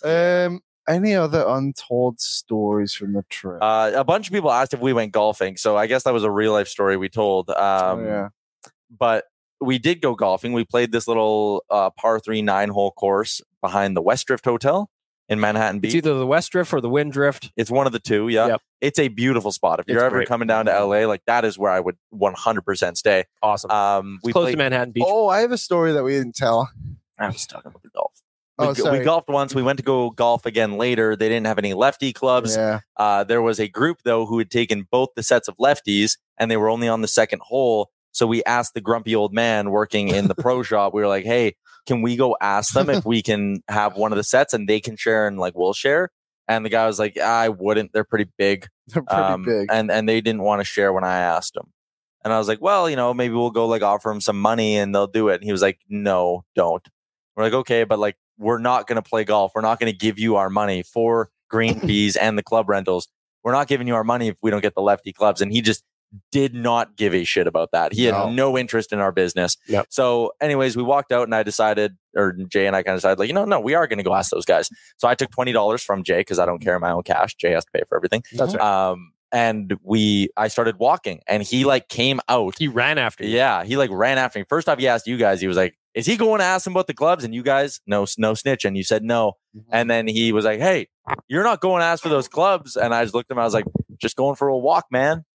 Um, any other untold stories from the trip? Uh, a bunch of people asked if we went golfing, so I guess that was a real life story we told. Um, oh, yeah. But we did go golfing. We played this little uh, par three nine hole course behind the West Drift Hotel in Manhattan Beach. It's either the West Drift or the Wind Drift. It's one of the two. Yeah. Yep. It's a beautiful spot. If you're It's ever great. coming down to L A, like that is where I would one hundred percent stay. Awesome. Um, we It's close played, to Manhattan Beach. Oh, I have a story that we didn't tell. I was talking about the golf. Oh, we, go- sorry. we golfed once. We went to go golf again later. They didn't have any lefty clubs. Yeah. Uh, there was a group, though, who had taken both the sets of lefties, and they were only on the second hole. So we asked the grumpy old man working in the pro shop, we were like, hey, can we go ask them if we can have one of the sets and they can share and like we'll share? And the guy was like, I wouldn't. They're pretty big. They're pretty Um, big. And, and they didn't want to share when I asked them. And I was like, well, you know, maybe we'll go like offer them some money and they'll do it. And he was like, no, don't. We're like, okay, but like, we're not going to play golf. We're not going to give you our money for green fees and the club rentals. We're not giving you our money if we don't get the lefty clubs. And he just did not give a shit about that. He had No. no interest in our business. Yep. So anyways, we walked out and I decided, or Jay and I kind of decided like, you know, no, we are going to go ask those guys. So I took twenty dollars from Jay because I don't carry my own cash. Jay has to pay for everything. That's right. Um, and we, I started walking and he like came out. He ran after you. Yeah. He like ran after me. First off, he asked you guys, he was like, is he going to ask him about the clubs? And you guys, no, no snitch. And you said no. And then he was like, hey, you're not going to ask for those clubs. And I just looked at him. I was like, just going for a walk, man.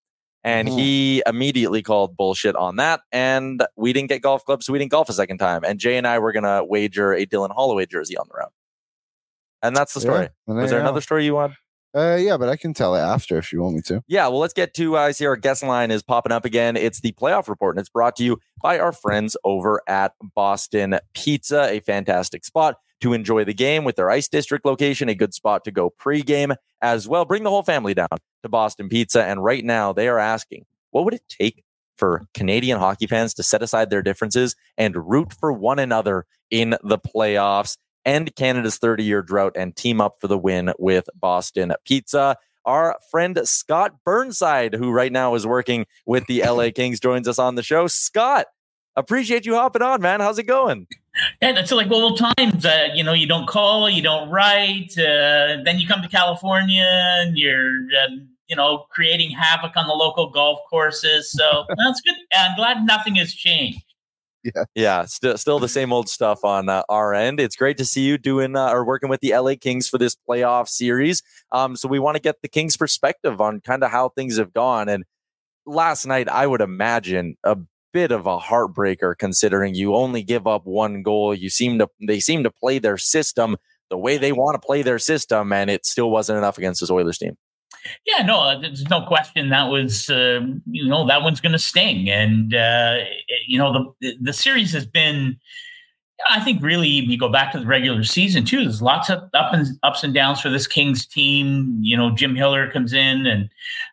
And Mhm. he immediately called bullshit on that. And we didn't get golf clubs, so we didn't golf a second time. And Jay and I were going to wager a Dylan Holloway jersey on the round. And that's the story. Yeah, and Was there you go. another story you want? Uh, yeah, but I can tell it after if you want me to. Yeah, well, let's get to, uh, I see our guest line is popping up again. It's the playoff report, and it's brought to you by our friends over at Boston Pizza, a fantastic spot to enjoy the game with their Ice District location, a good spot to go pregame as well. Bring the whole family down to Boston Pizza, and right now they are asking, what would it take for Canadian hockey fans to set aside their differences and root for one another in the playoffs, end Canada's thirty-year drought, and team up for the win with Boston Pizza? Our friend Scott Burnside, who right now is working with the L A Kings, joins us on the show. Scott, appreciate you hopping on, man. How's it going? Yeah, it's like old times. Uh, you know, you don't call, you don't write. Uh, then you come to California and you're, uh, you know, creating havoc on the local golf courses. So that's good. I'm glad nothing has changed. Yeah, yeah, still, still the same old stuff on uh, our end. It's great to see you doing uh, or working with the L A Kings for this playoff series. Um, so we want to get the Kings' perspective on kind of how things have gone. And last night, I would imagine a bit of a heartbreaker, considering you only give up one goal. You seem to they seem to play their system the way they want to play their system, and it still wasn't enough against this Oilers team. Yeah, no, there's no question that was, uh, you know, that one's going to sting. And, uh, you know, the the series has been, I think, really, you go back to the regular season, too. There's lots of up and, ups and downs for this Kings team. You know, Jim Hiller comes in and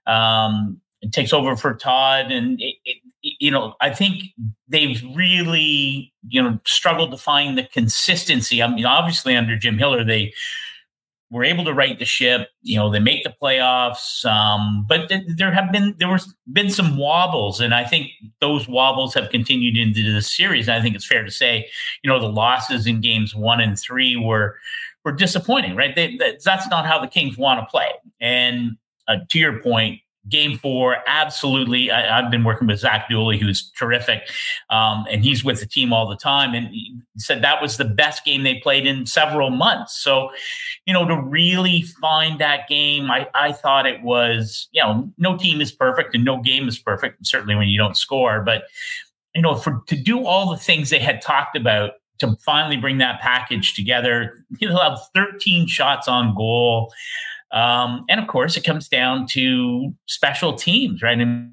um, takes over for Todd. And, it, it, you know, I think they've really, you know, struggled to find the consistency. I mean, obviously, under Jim Hiller, they were able to right the ship. You know, they make the playoffs, um, but th- there have been there was been some wobbles, and I think those wobbles have continued into the series. And I think it's fair to say, you know, the losses in games one and three were were disappointing. Right? They, that, that's not how the Kings want to play. And uh, to your point, Game four, absolutely. I, I've been working with Zach Dooley, who's terrific, um, and he's with the team all the time. And he said that was the best game they played in several months. So, you know, to really find that game, I, I thought it was, you know, no team is perfect and no game is perfect, certainly when you don't score. But, you know, for to do all the things they had talked about, to finally bring that package together, he'll have thirteen shots on goal. Um, and of course, it comes down to special teams, right? And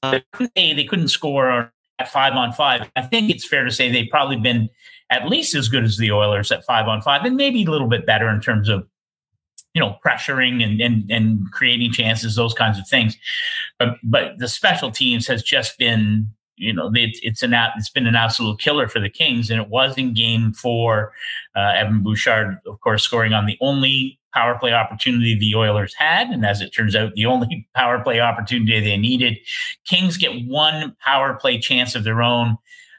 they couldn't score at five on five. I think it's fair to say they've probably been at least as good as the Oilers at five on five, and maybe a little bit better in terms of, you know, pressuring and and and creating chances, those kinds of things. But but the special teams has just been, you know, it, it's an it's been an absolute killer for the Kings, and it was in game four. Uh, Evan Bouchard, of course, scoring on the only power play opportunity the Oilers had, and as it turns out, the only power play opportunity they needed. Kings get one power play chance of their own.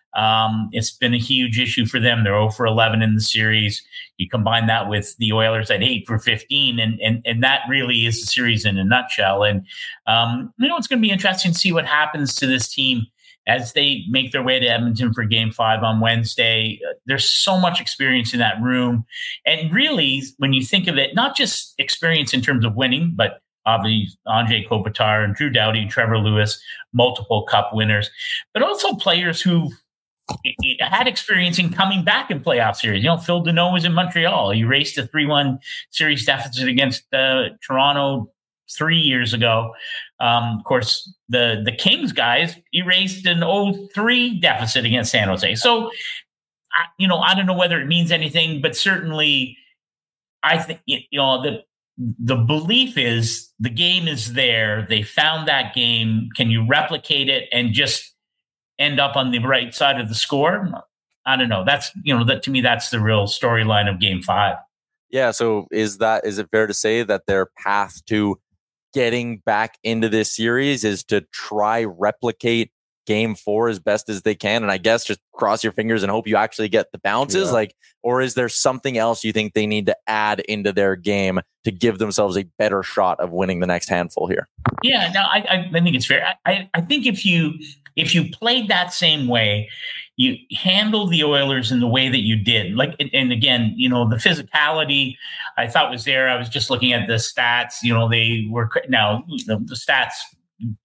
Um, it's been a huge issue for them. They're zero for eleven in the series. You combine that with the Oilers at eight for fifteen, and and and that really is the series in a nutshell. And um, you know, it's going to be interesting to see what happens to this team as they make their way to Edmonton for game five on Wednesday. Uh, there's so much experience in that room. And really, when you think of it, not just experience in terms of winning, but obviously Anze Kopitar and Drew Doughty, Trevor Lewis, multiple cup winners, but also players who had experience in coming back in playoff series. You know, Phil Deneau was in Montreal. He raced a three one series deficit against uh, Toronto three years ago. Um, of course, the the Kings guys erased an oh three deficit against San Jose. So, I, you know, I don't know whether it means anything, but certainly, I think you know the the belief is the game is there. They found that game. Can you replicate it and just end up on the right side of the score? I don't know. That's you know that to me, that's the real storyline of Game Five. Yeah. So is that is it fair to say that their path to getting back into this series is to try replicate game four as best as they can? And I guess just cross your fingers and hope you actually get the bounces. Yeah. Like, or is there something else you think they need to add into their game to give themselves a better shot of winning the next handful here? Yeah, no, I, I think it's fair. I, I think if you, if you played that same way, you handle the Oilers in the way that you did. Like, and again, you know, the physicality I thought was there. I was just looking at the stats. You know, they were now the, the stats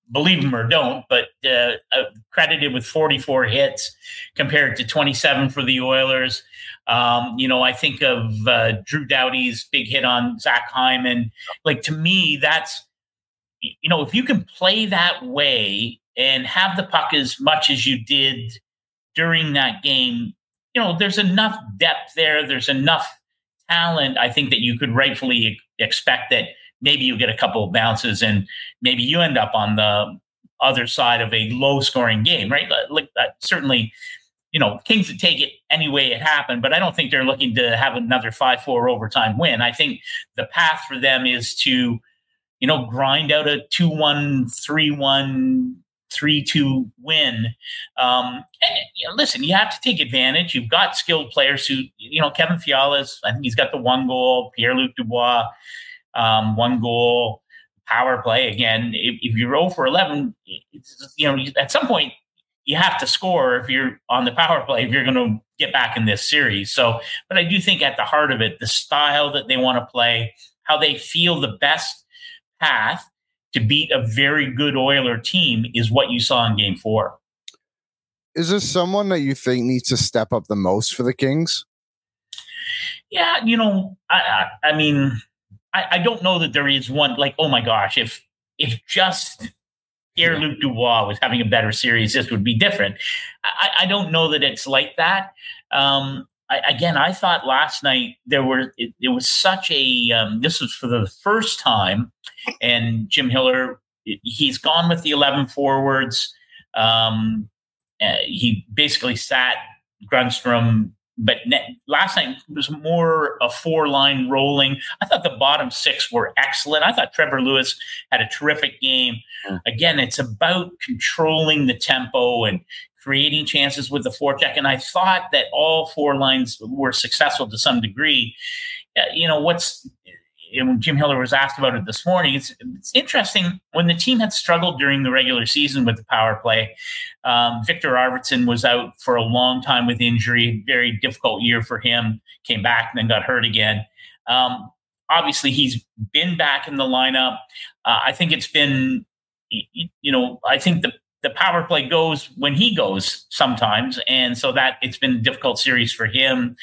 believe him or don't, but uh, uh, credited with forty-four hits compared to twenty-seven for the Oilers. Um, you know, I think of uh, Drew Doughty's big hit on Zach Hyman. Like, to me, that's, you know, if you can play that way and have the puck as much as you did during that game, you know, there's enough depth there. There's enough talent, I think, that you could rightfully expect that maybe you get a couple of bounces and maybe you end up on the other side of a low scoring game, right? Like, uh, certainly, you know, Kings would take it any way it happened, but I don't think they're looking to have another five four overtime win. I think the path for them is to, you know, grind out a two one, three one, three two win. Um, and you know, listen, you have to take advantage. You've got skilled players who, you know, Kevin Fiala's, I think he's got the one goal, Pierre-Luc Dubois, Um, one goal, power play. Again, if, if you roll for eleven, it's, you know, at some point you have to score if you're on the power play, if you're going to get back in this series. So, but I do think at the heart of it, the style that they want to play, how they feel the best path to beat a very good Oiler team is what you saw in game four. Is there someone that you think needs to step up the most for the Kings? Yeah, you know, I, I, I mean, I, I don't know that there is one, like, oh my gosh, if if just Pierre-Luc Dubois was having a better series, this would be different. I, I don't know that it's like that. Um, I, again, I thought last night there were it, it was such a um, this was for the first time, and Jim Hiller, he's gone with the eleven forwards. Um, uh, he basically sat Grundstrom. But ne- last night was more a four-line rolling. I thought the bottom six were excellent. I thought Trevor Lewis had a terrific game. Mm. Again, it's about controlling the tempo and creating chances with the forecheck. And I thought that all four lines were successful to some degree. Uh, you know, what's when Jim Hiller was asked about it this morning, it's, it's interesting. When the team had struggled during the regular season with the power play, um, Victor Arvidsson was out for a long time with injury, very difficult year for him, came back and then got hurt again. Um, obviously, he's been back in the lineup. Uh, I think it's been, you know, I think the, the power play goes when he goes sometimes. And so that it's been a difficult series for him.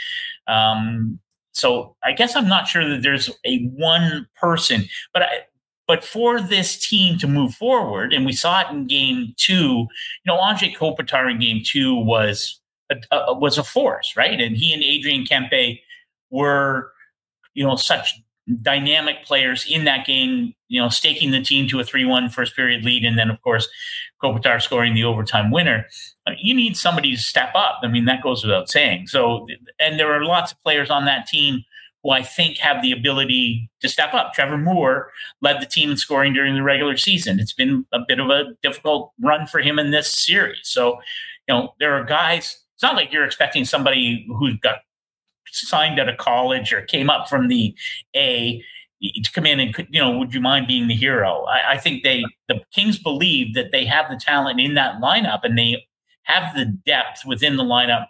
Um, So I guess I'm not sure that there's a one person, but I, but for this team to move forward, and we saw it in game two, you know, Anze Kopitar in game two was a, a, was a force, right? And he and Adrian Kempe were, you know, such dynamic players in that game, you know, staking the team to a three one first period lead. And then, of course, Kopitar scoring the overtime winner. I mean, you need somebody to step up. I mean, that goes without saying. So, and there are lots of players on that team who I think have the ability to step up. Trevor Moore led the team in scoring during the regular season. It's been a bit of a difficult run for him in this series. So, you know, there are guys, it's not like you're expecting somebody who got signed out of college or came up from the A to come in and, you know, would you mind being the hero? I, I think they, the Kings believe that they have the talent in that lineup and they have the depth within the lineup.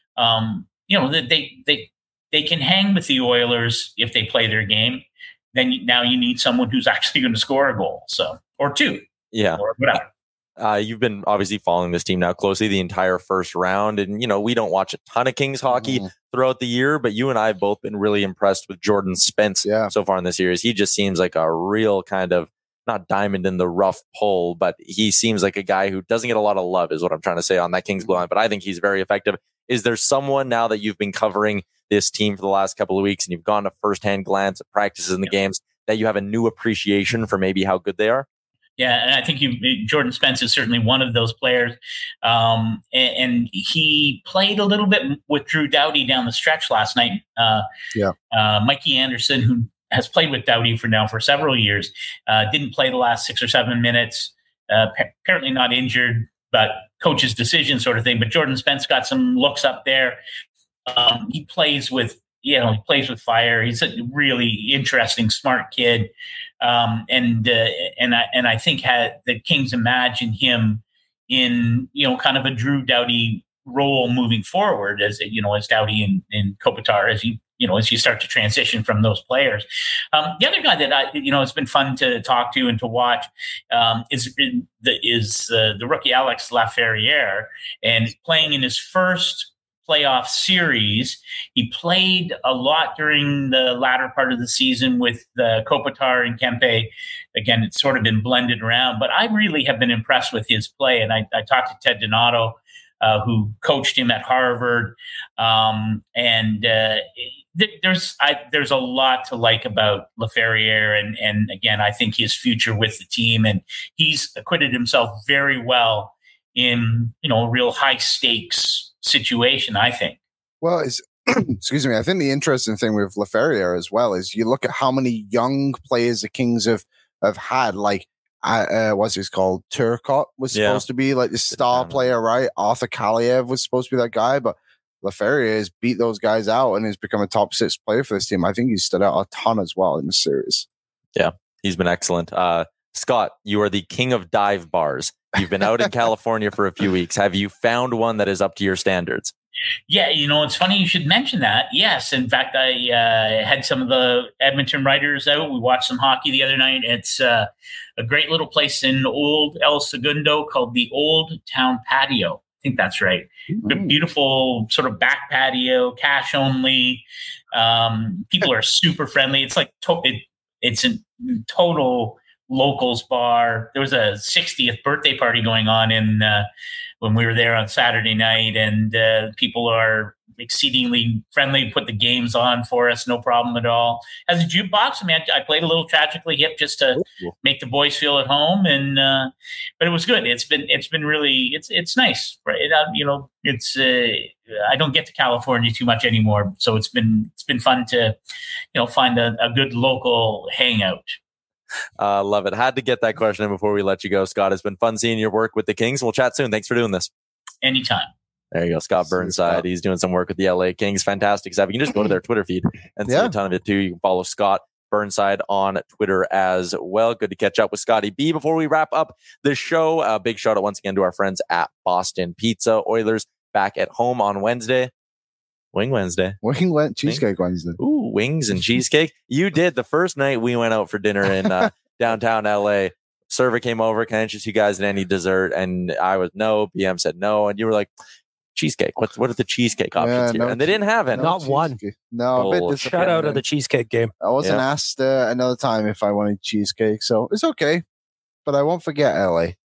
Um, you know, that they, they, they can hang with the Oilers if they play their game. Then you, now you need someone who's actually going to score a goal. So, or two. Yeah. Or whatever. Uh, you've been obviously following this team now closely the entire first round. And, you know, we don't watch a ton of Kings hockey mm. throughout the year, but you and I have both been really impressed with Jordan Spence yeah. so far in the series. He just seems like a real kind of, not diamond in the rough pull, but he seems like a guy who doesn't get a lot of love is what I'm trying to say on that Kings blue line. But I think he's very effective. Is there someone now that you've been covering this team for the last couple of weeks and you've gone to firsthand glance at practices in the yeah. games that you have a new appreciation for maybe how good they are? Yeah, and I think you, Jordan Spence is certainly one of those players. Um, and, and he played a little bit with Drew Doughty down the stretch last night. Uh, yeah, uh, Mikey Anderson, who has played with Doughty for now for several years, uh, didn't play the last six or seven minutes. Uh, apparently not injured, but coach's decision sort of thing. But Jordan Spence got some looks up there. Um, he plays with, you know, he plays with fire. He's a really interesting, smart kid. Um, and, uh, and I, and I think had the Kings imagine him in, you know, kind of a Drew Doughty role moving forward as, you know, as Doughty and, and Kopitar, as you you know, as you start to transition from those players. Um, the other guy that I, you know, it's been fun to talk to and to watch um, is the is uh, the rookie Alex Laferriere, and playing in his first playoff series. He played a lot during the latter part of the season with the Kopitar and Kempe. Again, it's sort of been blended around, but I really have been impressed with his play. And I, I talked to Ted Donato, uh, who coached him at Harvard. Um, and uh, th- there's I, there's a lot to like about Laferriere. And, and again, I think his future with the team, and he's acquitted himself very well in, you know, a real high stakes situation, I think. Well, it's, excuse me. I think the interesting thing with Laferriere as well is you look at how many young players the Kings have have had. Like, uh, uh, what's his called? Turcotte was Yeah. supposed to be like the star player, right? Arthur Kaliev was supposed to be that guy, but Laferriere has beat those guys out and has become a top six player for this team. I think he's stood out a ton as well in the series. Yeah, he's been excellent. Uh, Scott, you are the king of dive bars. You've been out in California for a few weeks. Have you found one that is up to your standards? Yeah, you know, it's funny you should mention that. Yes, in fact, I uh, had some of the Edmonton writers out. We watched some hockey the other night. It's uh, a great little place in Old El Segundo called the Old Town Patio. I think that's right. Mm-hmm. Beautiful sort of back patio, cash only. Um, people are super friendly. It's like to- it, it's a total locals bar. There was a sixtieth birthday party going on in uh, when we were there on Saturday night, and uh, people are exceedingly friendly, put the games on for us, no problem at all. As a jukebox, I mean, I, I played a little Tragically Hip just to Ooh. make the boys feel at home, and uh, but it was good. It's been it's been really it's it's nice, right? It, uh, you know, it's uh, I don't get to California too much anymore, so it's been it's been fun to you know find a, a good local hangout. Uh, love it. Had to get that question in before we let you go, Scott. It's been fun seeing your work with the Kings. We'll chat soon. Thanks for doing this. Anytime. There you go, Scott Burnside. He's doing some work with the L A Kings. Fantastic stuff. You can just go to their Twitter feed and see yeah. a ton of it too. You can follow Scott Burnside on Twitter as well. Good to catch up with Scotty B. Before we wrap up the show, a big shout out once again to our friends at Boston Pizza. Oilers back at home on Wednesday. Wing Wednesday. Wing went Cheesecake Wing. Wednesday. Ooh, wings and cheesecake. You did the first night we went out for dinner in uh, downtown L A. Server came over. Can I interest you guys in any dessert? And I was no. B M said no. And you were like, cheesecake. What what are the cheesecake options yeah, here? no, and they didn't have it. Not one. No. A bit Shout out of the cheesecake game. I wasn't yeah. asked uh, another time if I wanted cheesecake, so it's okay. But I won't forget L A.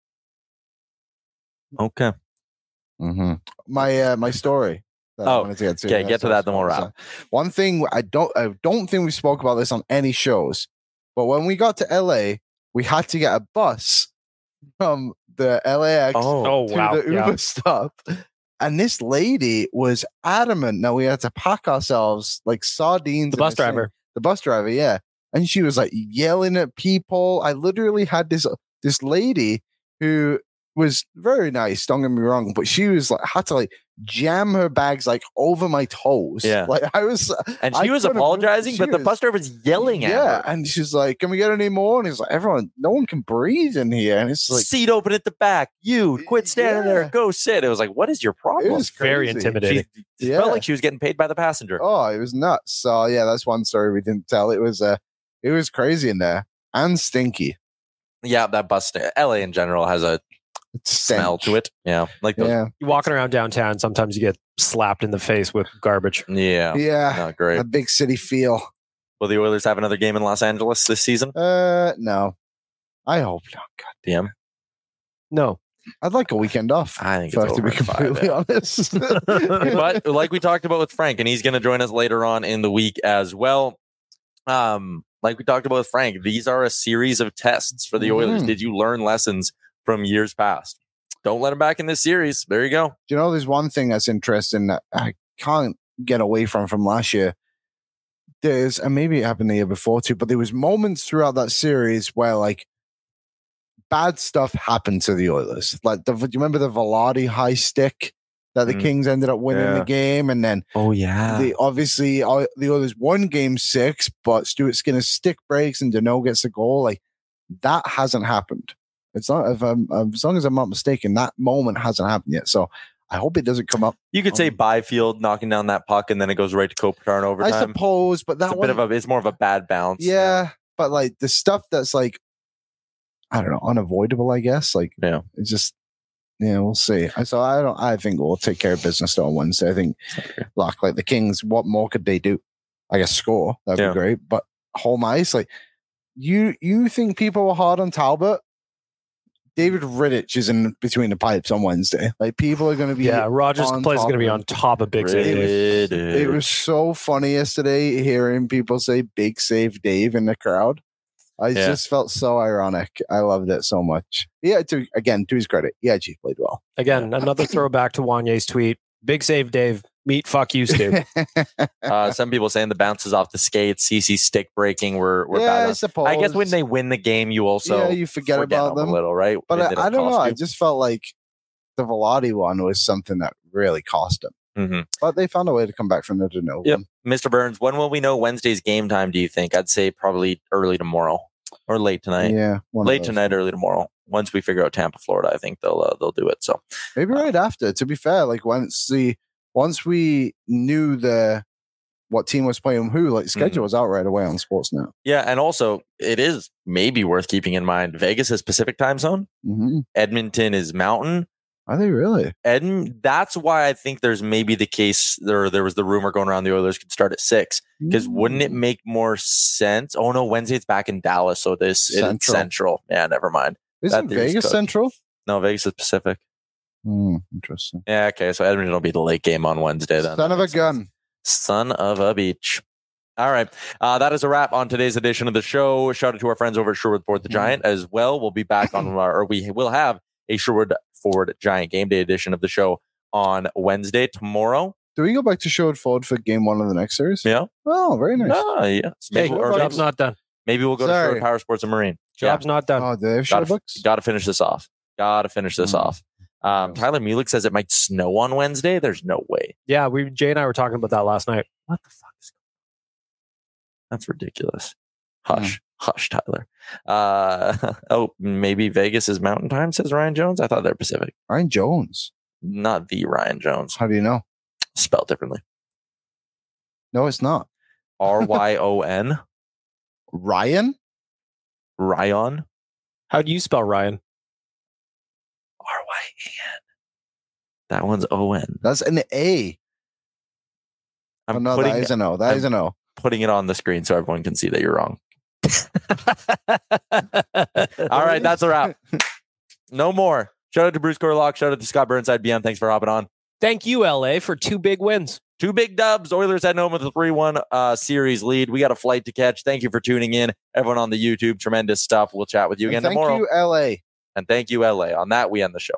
Okay. Mm-hmm. My uh, my story. Oh, to get to. Okay, get to that, then we'll wrap. One thing I don't, I don't think we spoke about this on any shows, but when we got to L A, we had to get a bus from the L A X oh, to wow. the Uber yeah. stop, and this lady was adamant. Now we had to pack ourselves like sardines. The bus driver, thing. the bus driver, yeah, and she was like yelling at people. I literally had this this lady who was very nice, don't get me wrong, but she was like had to like jam her bags like over my toes. Yeah. Like I was and she I was apologizing, she but the was, bus driver was yelling at yeah, her. and she's like, can we get any more? And he's like, everyone, no one can breathe in here. And it's like seat open at the back. You quit standing yeah. there, go sit. It was like, what is your problem? It was very intimidating. She yeah. felt like she was getting paid by the passenger. Oh, it was nuts. So yeah, that's one story we didn't tell. It was uh it was crazy in there and stinky. Yeah, that bus st- L A in general has a smell to it. Yeah. Like those, yeah. You're walking around downtown, sometimes you get slapped in the face with garbage. Yeah. Yeah. Not great. A big city feel. Will the Oilers have another game in Los Angeles this season? Uh no. I hope not. God damn. No. I'd like a weekend off. I think if it's I have to be completely five, yeah. honest. But like we talked about with Frank, and he's going to join us later on in the week as well. Um, like we talked about with Frank, these are a series of tests for the Oilers. Mm. Did you learn lessons from years past? Don't let them back in this series. There you go. Do you know, there's one thing that's interesting that I can't get away from from last year. There's, and maybe it happened the year before too, but there was moments throughout that series where like bad stuff happened to the Oilers. Like, the, do you remember the Velarde high stick that the mm. Kings ended up winning yeah. the game? And then, oh yeah, the obviously uh, the Oilers won game six, but Stuart Skinner's stick breaks and Danault gets a goal. Like, that hasn't happened. It's not, if I'm, as long as I'm not mistaken, that moment hasn't happened yet. So I hope it doesn't come up. You could say Byfield knocking down that puck and then it goes right to Kopitar in overtime. I suppose, but that it's a one, bit of a, it's more of a bad bounce. Yeah, yeah, but like the stuff that's like, I don't know, unavoidable, I guess. Like, yeah, it's just, yeah, we'll see. So I don't, I think we'll take care of business on Wednesday. I think, like, like the Kings, what more could they do? I guess score. That'd yeah. be great. But home ice, like, you, you think people were hard on Talbot? David Rittich is in between the pipes on Wednesday. Like, people are going to be. Yeah, Rogers Place is going to be on top of Big Save Dave. It was so funny yesterday hearing people say Big Save Dave in the crowd. I yeah. just felt so ironic. I loved it so much. Yeah, to, again, to his credit, yeah, G played well. Again, another throwback to Wanye's tweet. Big Save Dave. Meet fuck you, Stu. uh, some people saying the bounces off the skates, C C stick breaking were, were yeah, bad. I suppose. I guess when they win the game, you also yeah, you forget, forget about them a little, right? But I, I don't know. You. I just felt like the Velotti one was something that really cost them. Mm-hmm. But they found a way to come back from the de novo. Yep. Mister Burns, when will we know Wednesday's game time, do you think? I'd say probably early tomorrow or late tonight. Yeah. Late tonight, early tomorrow. Once we figure out Tampa, Florida, I think they'll uh, they'll do it. So maybe right uh, after, to be fair, like once the Once we knew the what team was playing who, like the schedule mm-hmm. was out right away on Sportsnet. Yeah, and also it is maybe worth keeping in mind. Vegas is Pacific time zone. Mm-hmm. Edmonton is Mountain. Are they really? And that's why I think there's maybe the case there. There was the rumor going around the Oilers could start at six because mm-hmm. wouldn't it make more sense? Oh no, Wednesday it's back in Dallas, so this Central. It's Central. Yeah, never mind. Isn't Vegas cooked. Central? No, Vegas is Pacific. Mm, interesting. Yeah, okay. So Edmonton will be the late game on Wednesday then. Son of a gun. Son of a beach. All right. Uh, that is a wrap on today's edition of the show. Shout out to our friends over at Sherwood Ford the Giant as well. We'll be back on our, or we will have a Sherwood Ford Giant game day edition of the show on Wednesday tomorrow. Do we go back to Sherwood Ford for game one of the next series? Yeah. Oh, very nice. Oh, yeah. Maybe, hey, job's not done. Maybe we'll go Sorry. to Sherwood Power Sports and Marine. Job's yeah. not done. Oh, they have show books? Got to finish this off. Got to finish this mm. off. Um, Tyler Mulick says it might snow on Wednesday. There's no way. Yeah, we Jay and I were talking about that last night. What the fuck is going on? That's ridiculous. Hush. Mm. Hush, Tyler. Uh, oh, maybe Vegas is Mountain Time, says Ryan Jones. I thought they're Pacific. Ryan Jones? Not the Ryan Jones. How do you know? Spelled differently. No, it's not. R Y O N. Ryan? Ryan. How do you spell Ryan? R Y A N. That one's O N. That's an A. I'm oh, no, putting, that is an O. That I'm is an O. Putting it on the screen so everyone can see that you're wrong. All right, that's a wrap. No more. Shout out to Bruce Corlock. Shout out to Scott Burnside B M. Thanks for hopping on. Thank you, L A, for two big wins. Two big dubs. Oilers heading home with a three one uh, series lead. We got a flight to catch. Thank you for tuning in. Everyone on the YouTube, tremendous stuff. We'll chat with you again thank tomorrow. Thank you, L A. And thank you, L A. On that, we end the show.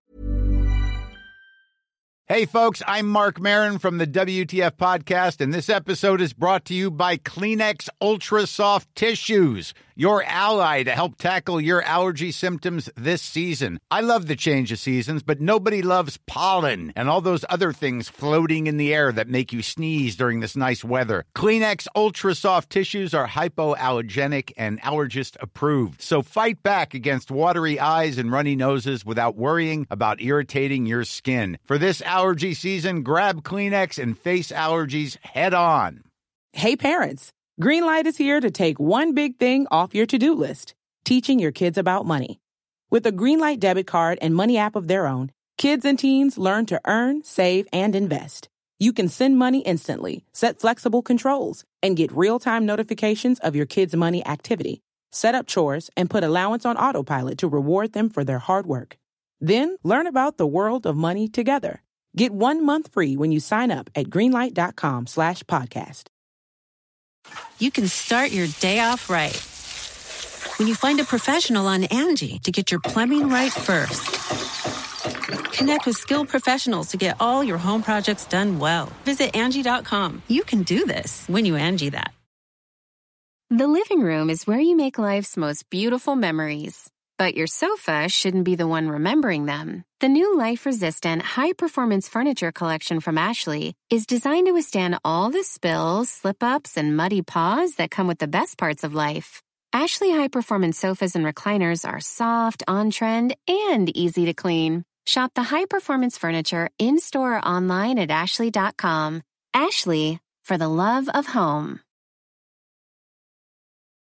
Hey, folks, I'm Mark Maron from the W T F Podcast, and this episode is brought to you by Kleenex Ultra Soft Tissues, your ally to help tackle your allergy symptoms this season. I love the change of seasons, but nobody loves pollen and all those other things floating in the air that make you sneeze during this nice weather. Kleenex Ultra Soft Tissues are hypoallergenic and allergist approved, so fight back against watery eyes and runny noses without worrying about irritating your skin. For this allergy season, grab Kleenex and face allergies head on. Hey parents, Greenlight is here to take one big thing off your to-do list, teaching your kids about money. With a Greenlight debit card and money app of their own, kids and teens learn to earn, save, and invest. You can send money instantly, set flexible controls, and get real-time notifications of your kids' money activity. Set up chores and put allowance on autopilot to reward them for their hard work. Then learn about the world of money together. Get one month free when you sign up at greenlight.com slash podcast. You can start your day off right when you find a professional on Angie to get your plumbing right first. Connect with skilled professionals to get all your home projects done well. Visit Angie dot com. You can do this when you Angie that. The living room is where you make life's most beautiful memories. But your sofa shouldn't be the one remembering them. The new life-resistant, high-performance furniture collection from Ashley is designed to withstand all the spills, slip-ups, and muddy paws that come with the best parts of life. Ashley high-performance sofas and recliners are soft, on-trend, and easy to clean. Shop the high-performance furniture in-store or online at ashley dot com. Ashley, for the love of home.